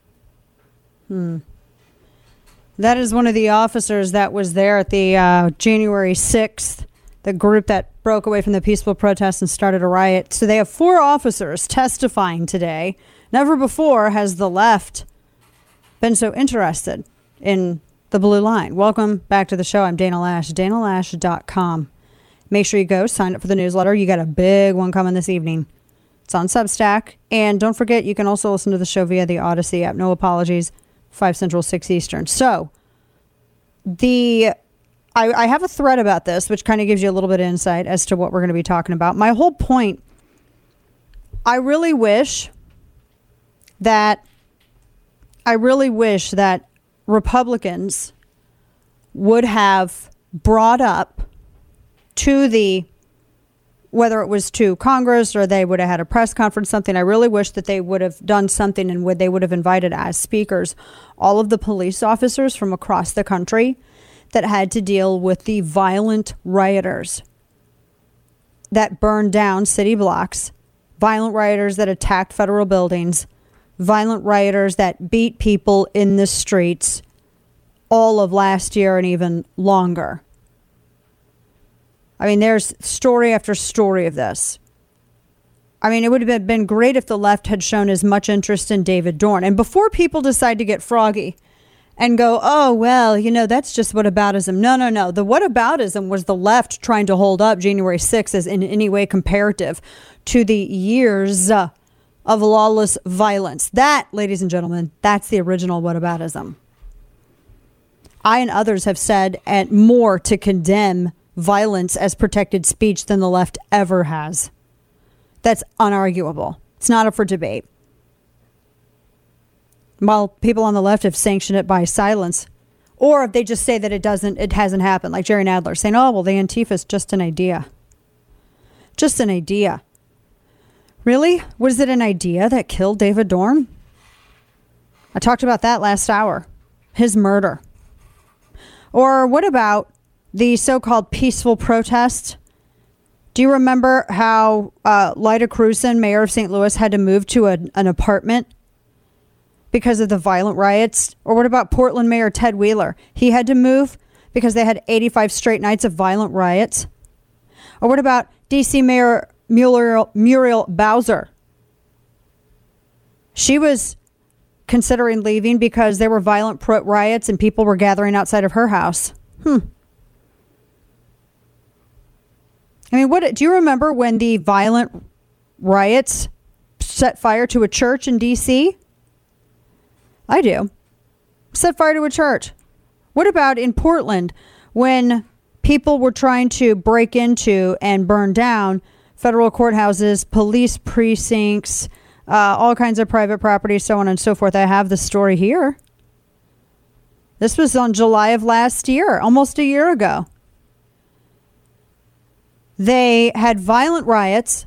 S1: That is one of the officers that was there at the January 6th, the group that broke away from the peaceful protests and started a riot. So they have 4 officers testifying today. Never before has the left been so interested in the blue line. Welcome back to the show. I'm Dana Lash, danalash.com. Make sure you go sign up for the newsletter. You got a big one coming this evening. It's on Substack. And don't forget, you can also listen to the show via the Odyssey app. No apologies, 5 Central, 6 Eastern. So I have a thread about this, which kind of gives you a little bit of insight as to what we're going to be talking about. My whole point, I really wish that Republicans would have brought up to whether it was to Congress or they would have had a press conference, something. I really wish that they would have done something, and they would have invited as speakers all of the police officers from across the country that had to deal with the violent rioters that burned down city blocks, violent rioters that attacked federal buildings, violent rioters that beat people in the streets all of last year and even longer. I mean, there's story after story of this. I mean, it would have been great if the left had shown as much interest in David Dorn. And before people decide to get froggy and go, oh, well, that's just whataboutism. No. The whataboutism was the left trying to hold up January 6th as in any way comparative to the years of lawless violence. That, ladies and gentlemen, that's the original whataboutism. I and others have said and more to condemn violence as protected speech than the left ever has. That's unarguable. It's not up for debate. While people on the left have sanctioned it by silence, or if they just say that it hasn't happened, like Jerry Nadler saying, oh, well, the Antifa is just an idea. Just an idea. Really? Was it an idea that killed David Dorn? I talked about that last hour. His murder. Or what about the so-called peaceful protest? Do you remember how Lyda Crewson, mayor of St. Louis, had to move to an apartment because of the violent riots? Or what about Portland Mayor Ted Wheeler? He had to move because they had 85 straight nights of violent riots. Or what about D.C. Mayor Muriel Bowser? She was considering leaving because there were violent riots and people were gathering outside of her house. I mean, do you remember when the violent riots set fire to a church in D.C.? I do. Set fire to a church. What about in Portland when people were trying to break into and burn down federal courthouses, police precincts, all kinds of private property, so on and so forth? I have the story here. This was on July of last year, almost a year ago. They had violent riots.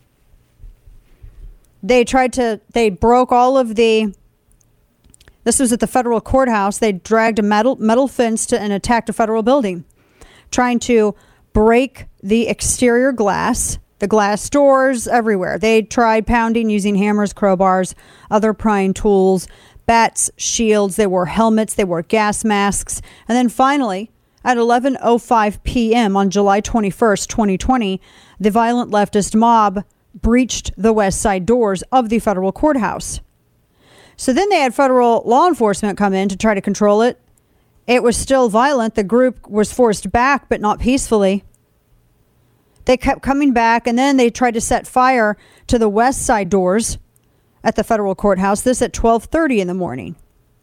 S1: They broke all of this was at the federal courthouse. They dragged a metal fence and attacked a federal building, trying to break the exterior glass, the glass doors everywhere. They tried pounding using hammers, crowbars, other prying tools, bats, shields. They wore helmets. They wore gas masks. And then finally, at 11:05 p.m. on July 21st, 2020, the violent leftist mob breached the west side doors of the federal courthouse. So then they had federal law enforcement come in to try to control it. It was still violent. The group was forced back, but not peacefully. They kept coming back, and then they tried to set fire to the west side doors at the federal courthouse. This at 12:30 in the morning.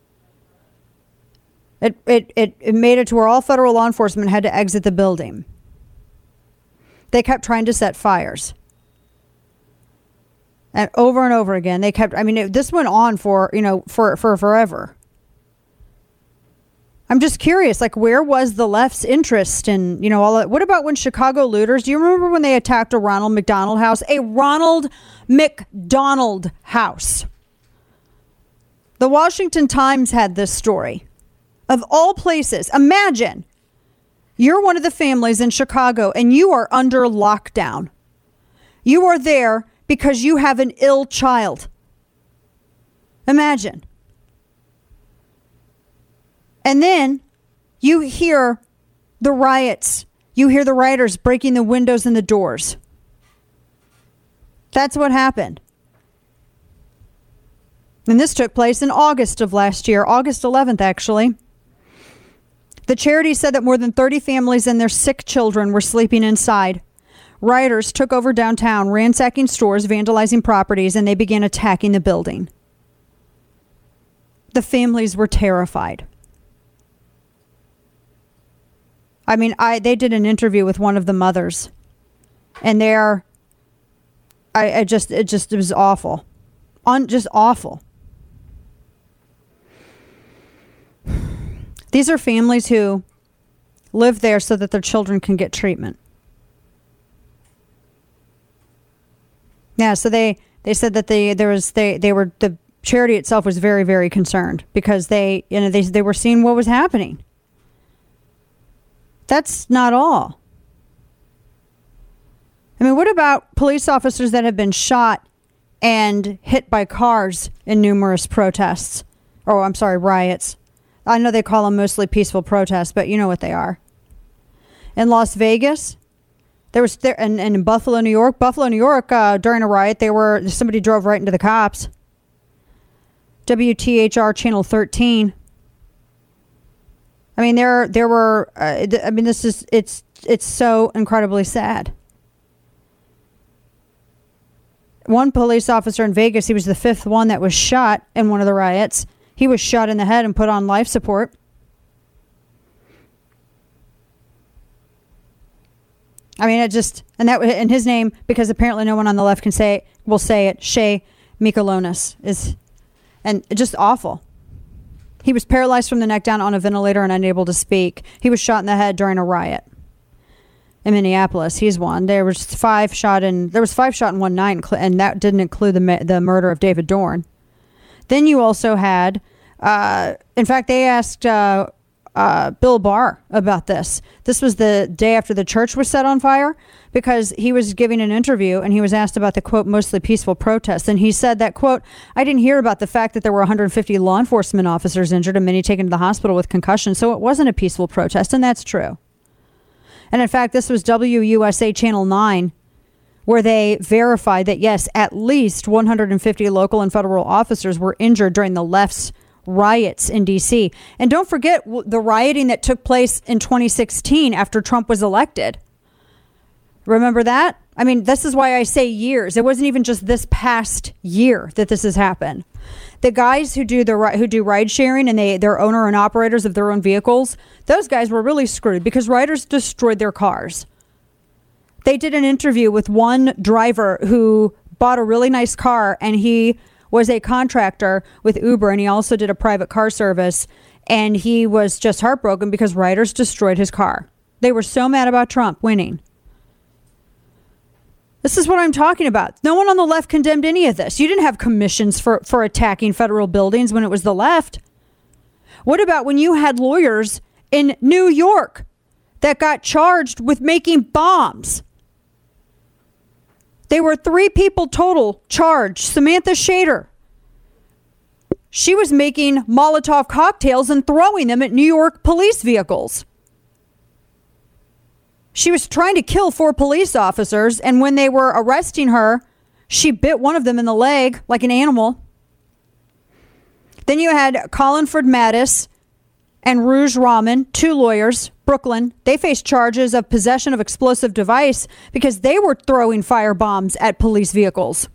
S1: It made it to where all federal law enforcement had to exit the building. They kept trying to set fires. And over again, they kept, this went on for forever. I'm just curious, where was the left's interest in, all that? What about when Chicago looters, do you remember when they attacked a Ronald McDonald house? A Ronald McDonald house. The Washington Times had this story. Of all places, imagine you're one of the families in Chicago and you are under lockdown. You are there because you have an ill child. Imagine. And then you hear the riots. You hear the rioters breaking the windows and the doors. That's what happened. And this took place in August of last year, August 11th, actually. The charity said that more than 30 families and their sick children were sleeping inside. Rioters took over downtown, ransacking stores, vandalizing properties, and they began attacking the building. The families were terrified. They did an interview with one of the mothers, and it was awful. Just awful. These are families who live there so that their children can get treatment. Yeah, so they said that the charity itself was very, very concerned because they were seeing what was happening. That's not all. What about police officers that have been shot and hit by cars in numerous protests? Riots. I know they call them mostly peaceful protests, but you know what they are. In Las Vegas, and in Buffalo, New York, during a riot, somebody drove right into the cops. WTHR Channel 13. I mean, there were. I mean, it's so incredibly sad. One police officer in Vegas, he was the fifth one that was shot in one of the riots. He was shot in the head and put on life support. I mean, and his name, because apparently no one on the left will say it. Shea Mikalonis and just awful. He was paralyzed from the neck down on a ventilator and unable to speak. He was shot in the head during a riot in Minneapolis. He's one. There was five shot in one night, and that didn't include the murder of David Dorn. Then you also had, in fact, they asked Bill Barr about this. This was the day after the church was set on fire, because he was giving an interview and he was asked about the, quote, mostly peaceful protests. And he said that, quote, I didn't hear about the fact that there were 150 law enforcement officers injured and many taken to the hospital with concussions. So it wasn't a peaceful protest. And that's true. And in fact, this was WUSA Channel 9, where they verified that, yes, at least 150 local and federal officers were injured during the left's riots in D.C. And don't forget the rioting that took place in 2016 after Trump was elected. Remember that? I mean, this is why I say years. It wasn't even just this past year that this has happened. The guys who do ride sharing and they're owner and operators of their own vehicles, those guys were really screwed because riders destroyed their cars. They did an interview with one driver who bought a really nice car, and he was a contractor with Uber, and he also did a private car service, and he was just heartbroken because riders destroyed his car. They were so mad about Trump winning. This is what I'm talking about. No one on the left condemned any of this. You didn't have commissions for attacking federal buildings when it was the left. What about when you had lawyers in New York that got charged with making bombs? They were 3 people total charged. Samantha Shader. She was making Molotov cocktails and throwing them at New York police vehicles. She was trying to kill 4 police officers, and when they were arresting her, she bit one of them in the leg like an animal. Then you had Collinford Mattis and Rouge Rahman, 2 lawyers, Brooklyn. They faced charges of possession of explosive device because they were throwing fire bombs at police vehicles.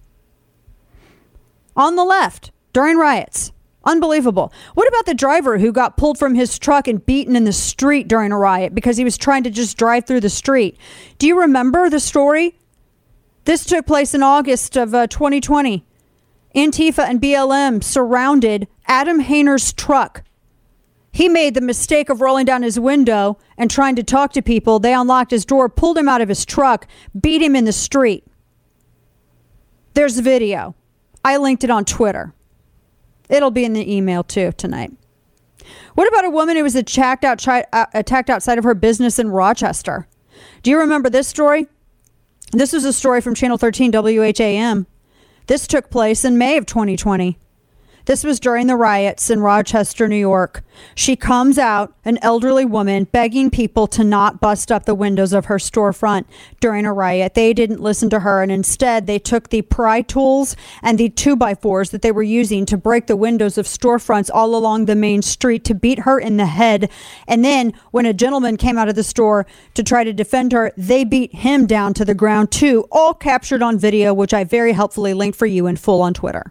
S1: On the left, during riots. Unbelievable. What about the driver who got pulled from his truck and beaten in the street during a riot because he was trying to just drive through the street? Do you remember the story? This took place in August of 2020. Antifa and BLM surrounded Adam Hayner's truck. He made the mistake of rolling down his window and trying to talk to people. They unlocked his door, pulled him out of his truck, beat him in the street. There's a video. I linked it on Twitter. It'll be in the email too tonight. What about a woman who was attacked outside of her business in Rochester? Do you remember this story? This was a story from Channel 13 WHAM. This took place in May of 2020. This was during the riots in Rochester, New York. She comes out, an elderly woman, begging people to not bust up the windows of her storefront during a riot. They didn't listen to her, and instead they took the pry tools and the 2x4s that they were using to break the windows of storefronts all along the main street to beat her in the head. And then when a gentleman came out of the store to try to defend her, they beat him down to the ground too, all captured on video, which I very helpfully linked for you in full on Twitter.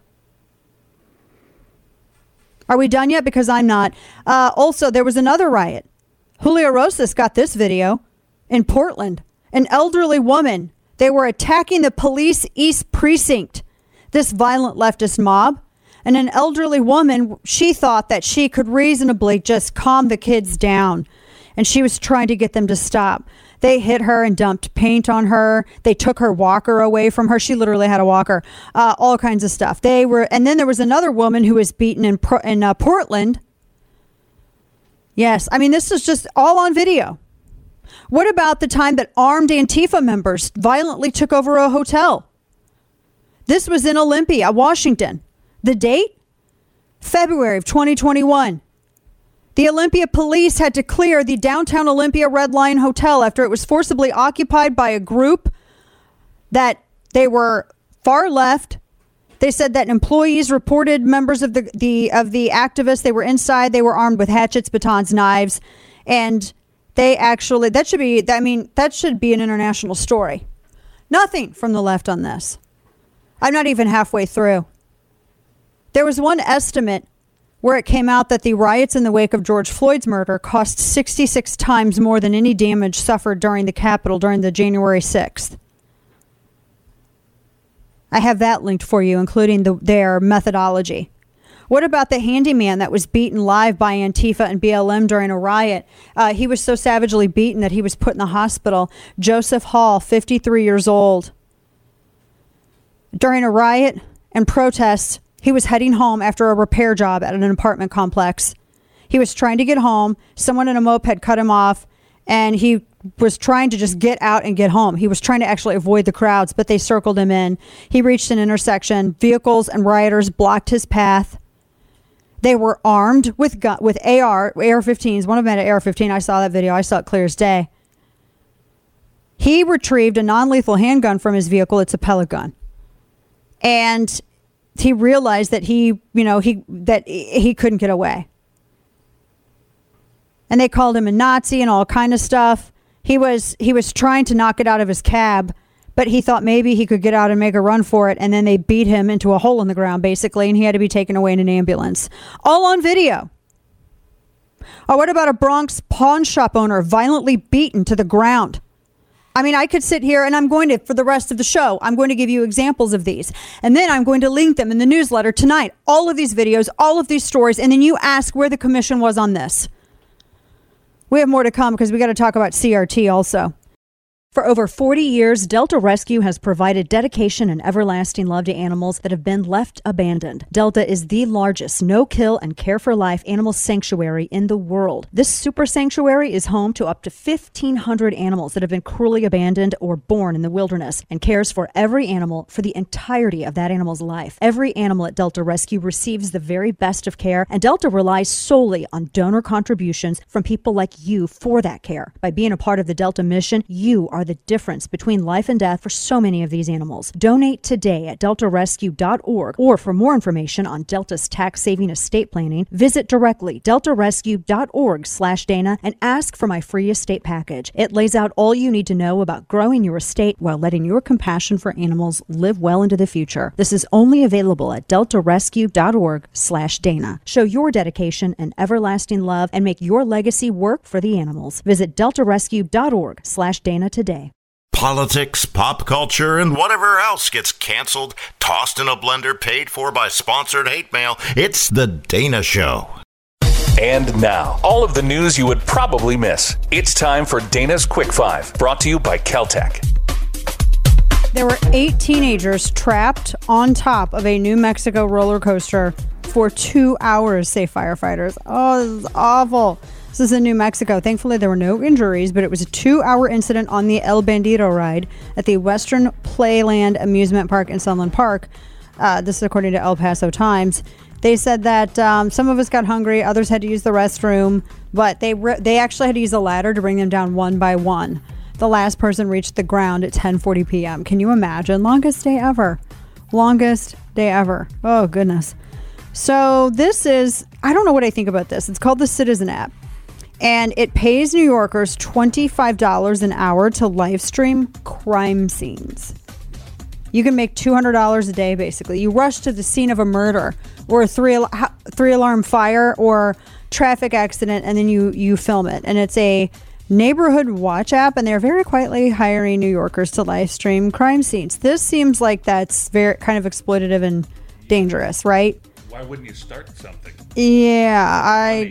S1: Are we done yet? Because I'm not. Also, there was another riot. Julio Rosas got this video in Portland. An elderly woman. They were attacking the police East Precinct, this violent leftist mob. And an elderly woman, she thought that she could reasonably just calm the kids down. And she was trying to get them to stop. They hit her and dumped paint on her. They took her walker away from her. She literally had a walker. All kinds of stuff. And then there was another woman who was beaten in Portland. Yes, I mean, this is just all on video. What about the time that armed Antifa members violently took over a hotel? This was in Olympia, Washington. The date? February of 2021. The Olympia police had to clear the downtown Olympia Red Lion Hotel after it was forcibly occupied by a group that they were far left. They said that employees reported members of the activists. They were inside. They were armed with hatchets, batons, knives, and they actually that should be an international story. Nothing from the left on this. I'm not even halfway through. There was one estimate where it came out that the riots in the wake of George Floyd's murder cost 66 times more than any damage suffered during the Capitol during the January 6th. I have that linked for you, including their methodology. What about the handyman that was beaten live by Antifa and BLM during a riot? He was so savagely beaten that he was put in the hospital. Joseph Hall, 53 years old. During a riot and protests, he was heading home after a repair job at an apartment complex. He was trying to get home. Someone in a moped cut him off, and he was trying to just get out and get home. He was trying to actually avoid the crowds, but they circled him in. He reached an intersection. Vehicles and rioters blocked his path. They were armed with AR-15s. One of them had an AR-15. I saw that video. I saw it clear as day. He retrieved a non-lethal handgun from his vehicle. It's a pellet gun. And he realized that he couldn't get away. And they called him a Nazi and all kind of stuff. He was trying to knock it out of his cab, but he thought maybe he could get out and make a run for it. And then they beat him into a hole in the ground, basically, and he had to be taken away in an ambulance. All on video. Oh, what about a Bronx pawn shop owner violently beaten to the ground? I mean, I could sit here and for the rest of the show, I'm going to give you examples of these. And then I'm going to link them in the newsletter tonight. All of these videos, all of these stories. And then you ask where the commission was on this. We have more to come because we got to talk about CRT also. For over 40 years, Delta Rescue has provided dedication and everlasting love to animals that have been left abandoned. Delta is the largest no-kill and care-for-life animal sanctuary in the world. This super sanctuary is home to up to 1,500 animals that have been cruelly abandoned or born in the wilderness and cares for every animal for the entirety of that animal's life. Every animal at Delta Rescue receives the very best of care, and Delta relies solely on donor contributions from people like you for that care. By being a part of the Delta mission, you are the difference between life and death for so many of these animals. Donate today at deltarescue.org, or for more information on Delta's tax-saving estate planning, visit directly deltarescue.org/Dana and ask for my free estate package. It lays out all you need to know about growing your estate while letting your compassion for animals live well into the future. This is only available at deltarescue.org/Dana. Show your dedication and everlasting love and make your legacy work for the animals. Visit deltarescue.org/Dana today.
S3: Politics, pop culture, and whatever else gets canceled, tossed in a blender, paid for by sponsored hate mail. It's The Dana Show.
S4: And now, all of the news you would probably miss. It's time for Dana's Quick Five, brought to you by Caltech.
S1: There were 8 teenagers trapped on top of a New Mexico roller coaster for 2 hours, say firefighters. Oh, this is awful. This is in New Mexico. Thankfully, there were no injuries, but it was a 2-hour incident on the El Bandito ride at the Western Playland Amusement Park in Sunland Park. This is according to El Paso Times. They said that some of us got hungry, others had to use the restroom, but they actually had to use a ladder to bring them down one by one. The last person reached the ground at 10:40 p.m. Can you imagine? Longest day ever. Longest day ever. Oh, goodness. So this is, I don't know what I think about this. It's called the Citizen app. And it pays New Yorkers $25 an hour to live stream crime scenes. You can make $200 a day, basically. You rush to the scene of a murder or a three-alarm fire or traffic accident, and then you film it. And it's a neighborhood watch app, and they're very quietly hiring New Yorkers to live stream crime scenes. This seems like that's very kind of exploitative and dangerous, right?
S9: Why wouldn't you start something?
S1: Yeah,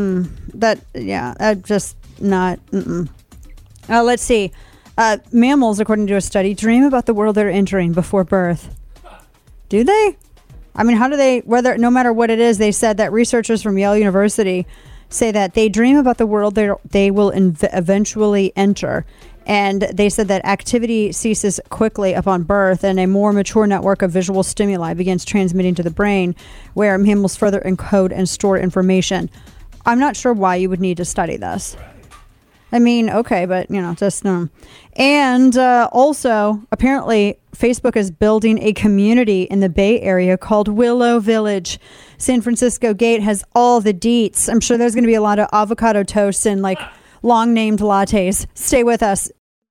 S1: just not. Let's see. Mammals, according to a study, dream about the world they're entering before birth. Do they? I mean, how do they, no matter what it is, they said that researchers from Yale University say that they dream about the world they will eventually enter. And they said that activity ceases quickly upon birth, and a more mature network of visual stimuli begins transmitting to the brain, where mammals further encode and store information. I'm not sure why you would need to study this. I mean, okay, but, just no. And also, apparently, Facebook is building a community in the Bay Area called Willow Village. San Francisco Gate has all the deets. I'm sure there's going to be a lot of avocado toast and, long-named lattes. Stay with us.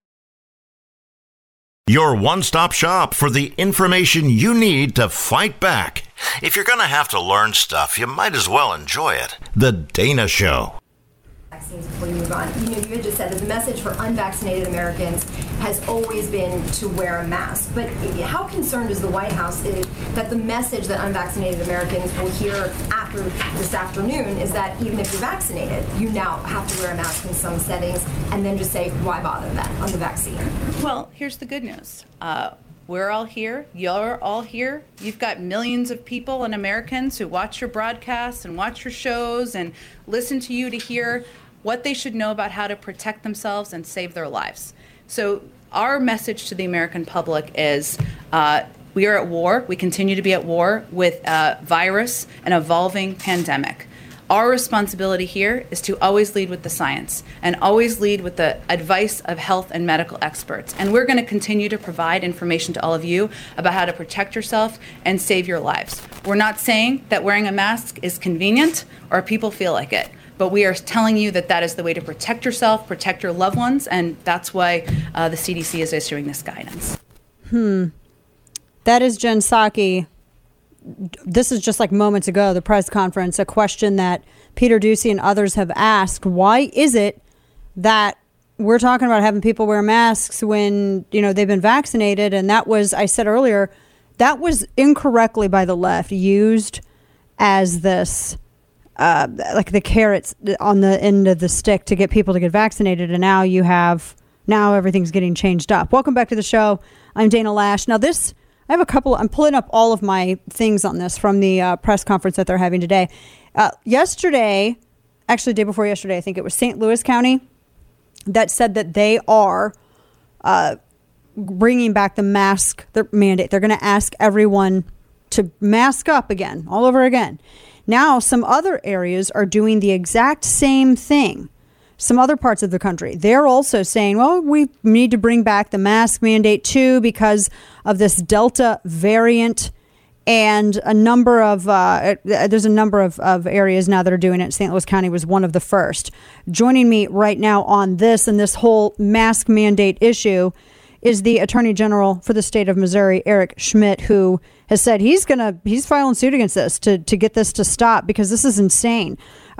S3: Your one-stop shop for the information you need to fight back. If you're going to have to learn stuff, you might as well enjoy it. The Dana Show.
S10: Before you move on, you had just said that the message for unvaccinated Americans has always been to wear a mask. But how concerned is the White House that the message that unvaccinated Americans will hear after this afternoon is that even if you're vaccinated, you now have to wear a mask in some settings, and then just say, why bother then on the vaccine?
S11: Well, here's the good news. We're all here. You're all here. You've got millions of people and Americans who watch your broadcasts and watch your shows and listen to you to hear what they should know about how to protect themselves and save their lives. So our message to the American public is we are at war. We continue to be at war with a virus, an evolving pandemic. Our responsibility here is to always lead with the science and always lead with the advice of health and medical experts. And we're going to continue to provide information to all of you about how to protect yourself and save your lives. We're not saying that wearing a mask is convenient or people feel like it. But we are telling you that that is the way to protect yourself, protect your loved ones, and that's why the CDC is issuing this guidance.
S1: That is Jen Psaki. This is just moments ago, the press conference, a question that Peter Doocy and others have asked. Why is it that we're talking about having people wear masks when, they've been vaccinated? And that was, I said earlier, that was incorrectly by the left used as this the carrots on the end of the stick to get people to get vaccinated. And now everything's getting changed up. Welcome back to the show. I'm Dana Lash. Now I'm pulling up all of my things on this from the press conference that they're having today. Yesterday, actually day before yesterday, I think it was St. Louis County that said that they are bringing back the mask mandate. They're going to ask everyone to mask up again, all over again. Now, some other areas are doing the exact same thing. Some other parts of the country, they're also saying, well, we need to bring back the mask mandate too because of this Delta variant. And there's a number of areas now that are doing it. St. Louis County was one of the first. Joining me right now on this and this whole mask mandate issue is the Attorney General for the state of Missouri, Eric Schmidt, who has said he's filing suit against this to get this to stop because this is insane.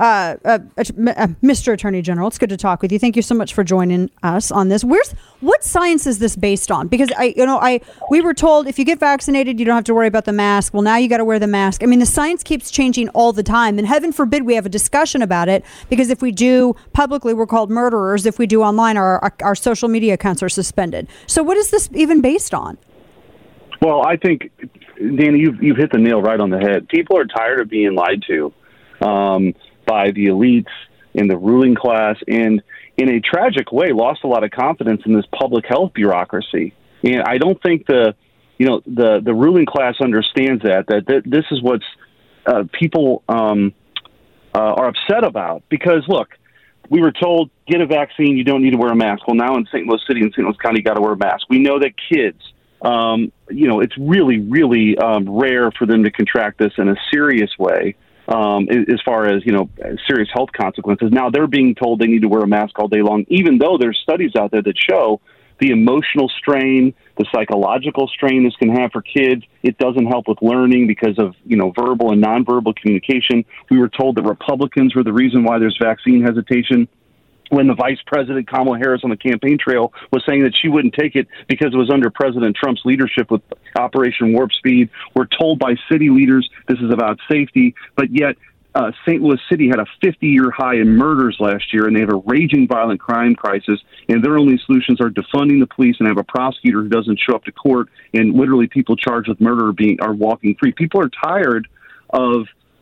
S1: Mr. Attorney General, it's good to talk with you. Thank you so much for joining us on this. What science is this based on? Because we were told if you get vaccinated, you don't have to worry about the mask. Well, now you got to wear the mask. I mean, the science keeps changing all the time, and heaven forbid we have a discussion about it, because if we do publicly, we're called murderers. If we do online, our social media accounts are suspended. So what is this even based on?
S12: Well, I think, Dana, you've hit the nail right on the head. People are tired of being lied to by the elites in the ruling class, and in a tragic way lost a lot of confidence in this public health bureaucracy. And I don't think the ruling class understands that this is what's people are upset about. Because, look, we were told, get a vaccine, you don't need to wear a mask. Well, now in St. Louis City and St. Louis County, you got to wear a mask. We know that kids, it's really, really rare for them to contract this in a serious way. As far as, serious health consequences. Now they're being told they need to wear a mask all day long, even though there's studies out there that show the emotional strain, the psychological strain this can have for kids. It doesn't help with learning because of, verbal and nonverbal communication. We were told that Republicans were the reason why there's vaccine hesitation, when the vice president, Kamala Harris, on the campaign trail was saying that she wouldn't take it because it was under President Trump's leadership with Operation Warp Speed. We're told by city leaders this is about safety, but yet St. Louis City had a 50-year high in murders last year, and they have a raging violent crime crisis, and their only solutions are defunding the police and have a prosecutor who doesn't show up to court, and literally people charged with murder are walking free. People are tired of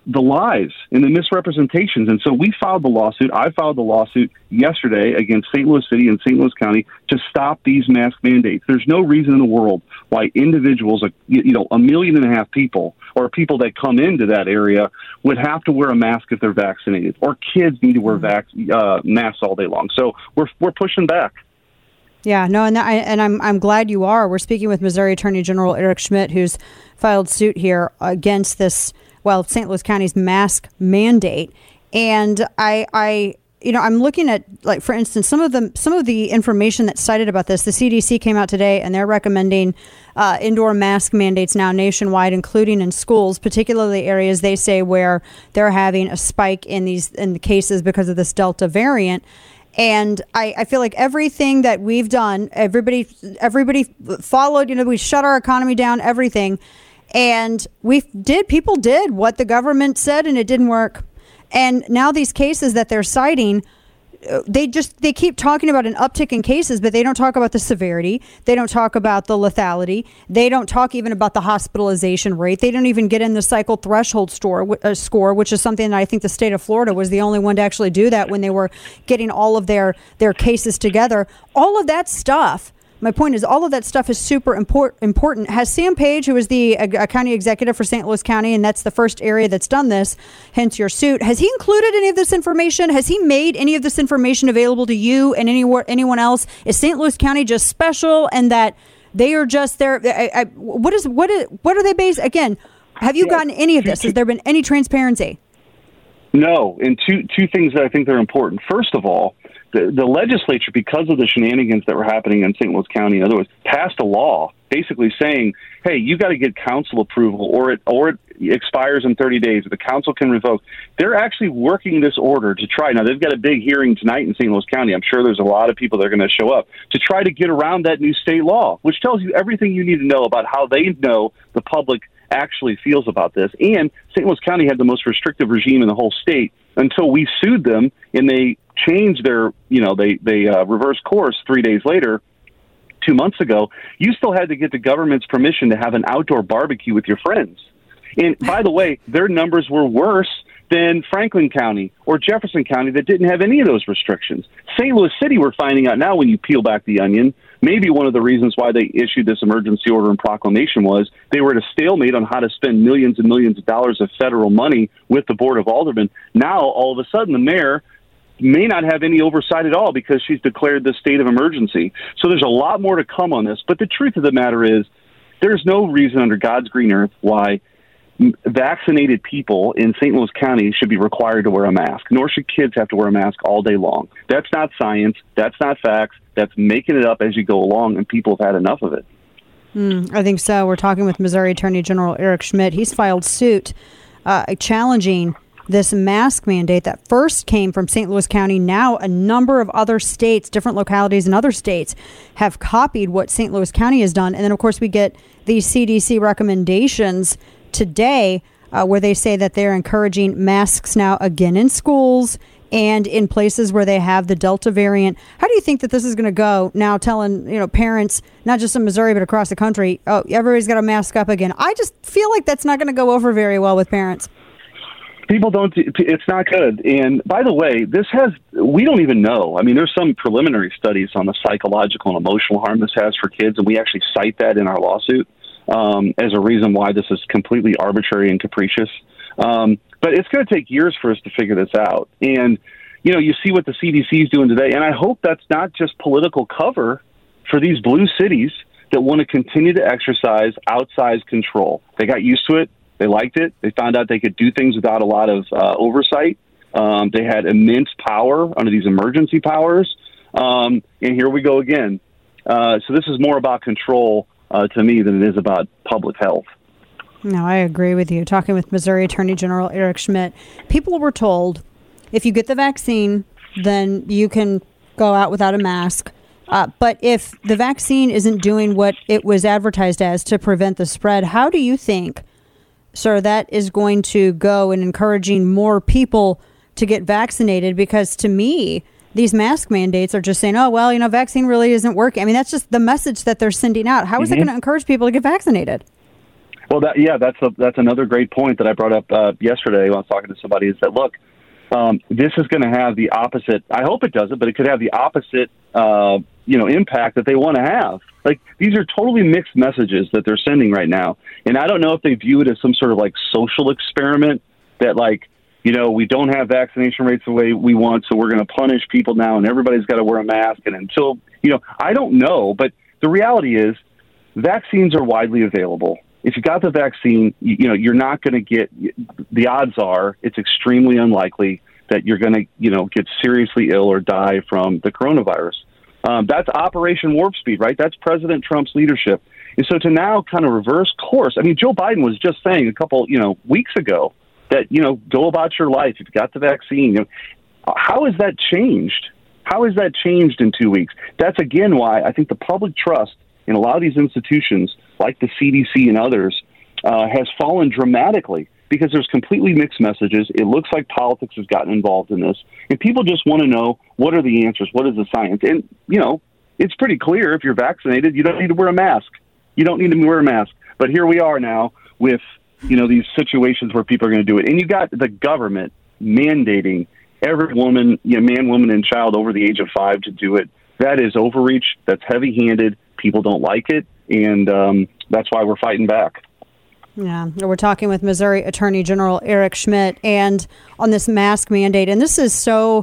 S12: the lies and the misrepresentations. And so we filed the lawsuit. I filed the lawsuit yesterday against St. Louis City and St. Louis County to stop these mask mandates. There's no reason in the world why individuals, 1.5 million people, or people that come into that area would have to wear a mask if they're vaccinated, or kids need to wear masks all day long. So we're pushing back.
S1: Yeah, no, and I'm glad you are. We're speaking with Missouri Attorney General Eric Schmitt, who's filed suit here against this, St. Louis County's mask mandate. And I'm looking at, like, for instance, some of the information that's cited about this. The CDC came out today and they're recommending indoor mask mandates now nationwide, including in schools, particularly areas they say where they're having a spike in the cases because of this Delta variant. And I feel like everything that we've done, everybody followed, we shut our economy down, everything. And people did what the government said, and it didn't work. And now these cases that they're citing, they keep talking about an uptick in cases, but they don't talk about the severity. They don't talk about the lethality. They don't talk even about the hospitalization rate. They don't even get in the cycle threshold score, which is something that I think the state of Florida was the only one to actually do that when they were getting all of their cases together. All of that stuff. My point is, all of that stuff is super important. Has Sam Page, who is the county executive for St. Louis County, and that's the first area that's done this, hence your suit, has he included any of this information? Has he made any of this information available to you and anyone else? Is St. Louis County just special and that they are just there? What are they based? Again, have you gotten any of this? Has there been any transparency?
S12: No, and two things that I think are important. First of all, the legislature, because of the shenanigans that were happening in St. Louis County, in other words, passed a law basically saying, hey, you got to get council approval or it expires in 30 days, or the council can revoke. They're actually working this order to try. Now, they've got a big hearing tonight in St. Louis County. I'm sure there's a lot of people that are going to show up to try to get around that new state law, which tells you everything you need to know about how they know the public actually feels about this. And St. Louis County had the most restrictive regime in the whole state until we sued them, and they changed their, they reversed course 3 days later. 2 months ago, you still had to get the government's permission to have an outdoor barbecue with your friends. And by the way, their numbers were worse than Franklin County or Jefferson County that didn't have any of those restrictions. St. Louis City, we're finding out now when you peel back the onion, maybe one of the reasons why they issued this emergency order and proclamation was they were at a stalemate on how to spend millions and millions of dollars of federal money with the Board of Aldermen. Now, all of a sudden, the mayor may not have any oversight at all because she's declared the state of emergency. So there's a lot more to come on this. But the truth of the matter is there's no reason under God's green earth why vaccinated people in St. Louis County should be required to wear a mask, nor should kids have to wear a mask all day long. That's not science. That's not facts. That's making it up as you go along, and people have had enough of it.
S1: I think so. We're talking with Missouri Attorney General Eric Schmitt. He's filed suit challenging this mask mandate that first came from St. Louis County. Now a number of other states, different localities in other states, have copied what St. Louis County has done. And then, of course, we get these CDC recommendations today where they say that they're encouraging masks now again in schools and in places where they have the Delta variant. How do you think that this is going to go now, telling parents, not just in Missouri, but across the country, oh, everybody's got to mask up again? I just feel like that's not going to go over very well with parents.
S12: People don't, it's not good. And by the way, we don't even know. I mean, there's some preliminary studies on the psychological and emotional harm this has for kids, and we actually cite that in our lawsuit as a reason why this is completely arbitrary and capricious. But it's going to take years for us to figure this out. And, you see what the CDC is doing today, and I hope that's not just political cover for these blue cities that want to continue to exercise outsized control. They got used to it. They liked it. They found out they could do things without a lot of oversight. They had immense power under these emergency powers. And here we go again. So this is more about control to me than it is about public health.
S1: No, I agree with you. Talking with Missouri Attorney General Eric Schmitt, people were told if you get the vaccine, then you can go out without a mask. But if the vaccine isn't doing what it was advertised as to prevent the spread, how do you think, sir, that is going to go in encouraging more people to get vaccinated? Because to me, these mask mandates are just saying, oh, well, vaccine really isn't working. I mean, that's just the message that they're sending out. How is it going to encourage people to get vaccinated?
S12: Well, that's another great point that I brought up yesterday when I was talking to somebody. Is that look, this is going to have the opposite. I hope it doesn't, but it could have the opposite, impact that they want to have. Like, these are totally mixed messages that they're sending right now, and I don't know if they view it as some sort of like social experiment that, like, we don't have vaccination rates the way we want, so we're going to punish people now, and everybody's got to wear a mask. And until, I don't know, but the reality is vaccines are widely available. If you got the vaccine, you're not going to get, the odds are it's extremely unlikely that you're going to, get seriously ill or die from the coronavirus. That's Operation Warp Speed, right? That's President Trump's leadership. And so to now kind of reverse course, I mean, Joe Biden was just saying a couple, weeks ago that, go about your life. You've got the vaccine. How has that changed? How has that changed in 2 weeks? That's, again, why I think the public trust in a lot of these institutions, like the CDC and others, has fallen dramatically because there's completely mixed messages. It looks like politics has gotten involved in this, and people just want to know, what are the answers? What is the science? And, it's pretty clear if you're vaccinated, you don't need to wear a mask. You don't need to wear a mask. But here we are now with, these situations where people are going to do it. And you got the government mandating every woman, man, woman, and child over the age of 5 to do it. That is overreach. That's heavy-handed. People don't like it, and that's why we're fighting back.
S1: Yeah, we're talking with Missouri Attorney General Eric Schmitt and on this mask mandate. And this is so,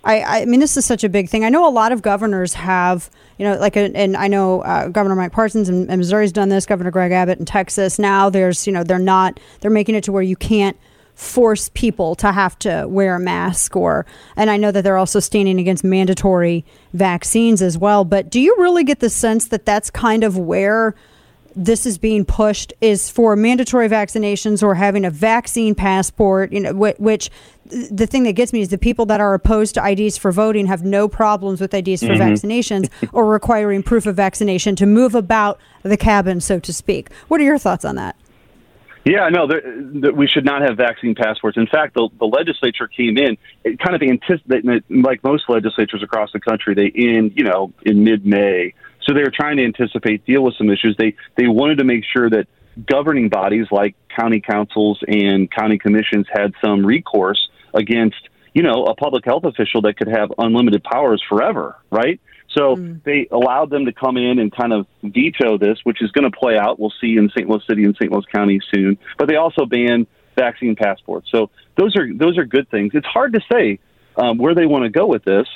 S1: I mean, this is such a big thing. I know a lot of governors have, and I know Governor Mike Parsons in Missouri's done this, Governor Greg Abbott in Texas. Now there's, they're making it to where you can't force people to have to wear a mask, and I know that they're also standing against mandatory vaccines as well. But do you really get the sense that that's kind of where this is being pushed, is for mandatory vaccinations or having a vaccine passport, which the thing that gets me is the people that are opposed to IDs for voting have no problems with IDs for vaccinations or requiring proof of vaccination to move about the cabin, so to speak. What are your thoughts on that?
S12: Yeah, no, we should not have vaccine passports. In fact, the legislature came in kind of anticipating, like most legislatures across the country, they end, in mid-May. So they were trying to deal with some issues. They wanted to make sure that governing bodies like county councils and county commissions had some recourse against, a public health official that could have unlimited powers forever, right? So they allowed them to come in and kind of veto this, which is going to play out. We'll see in St. Louis City and St. Louis County soon. But they also banned vaccine passports. So those are good things. It's hard to say where they want to go with this,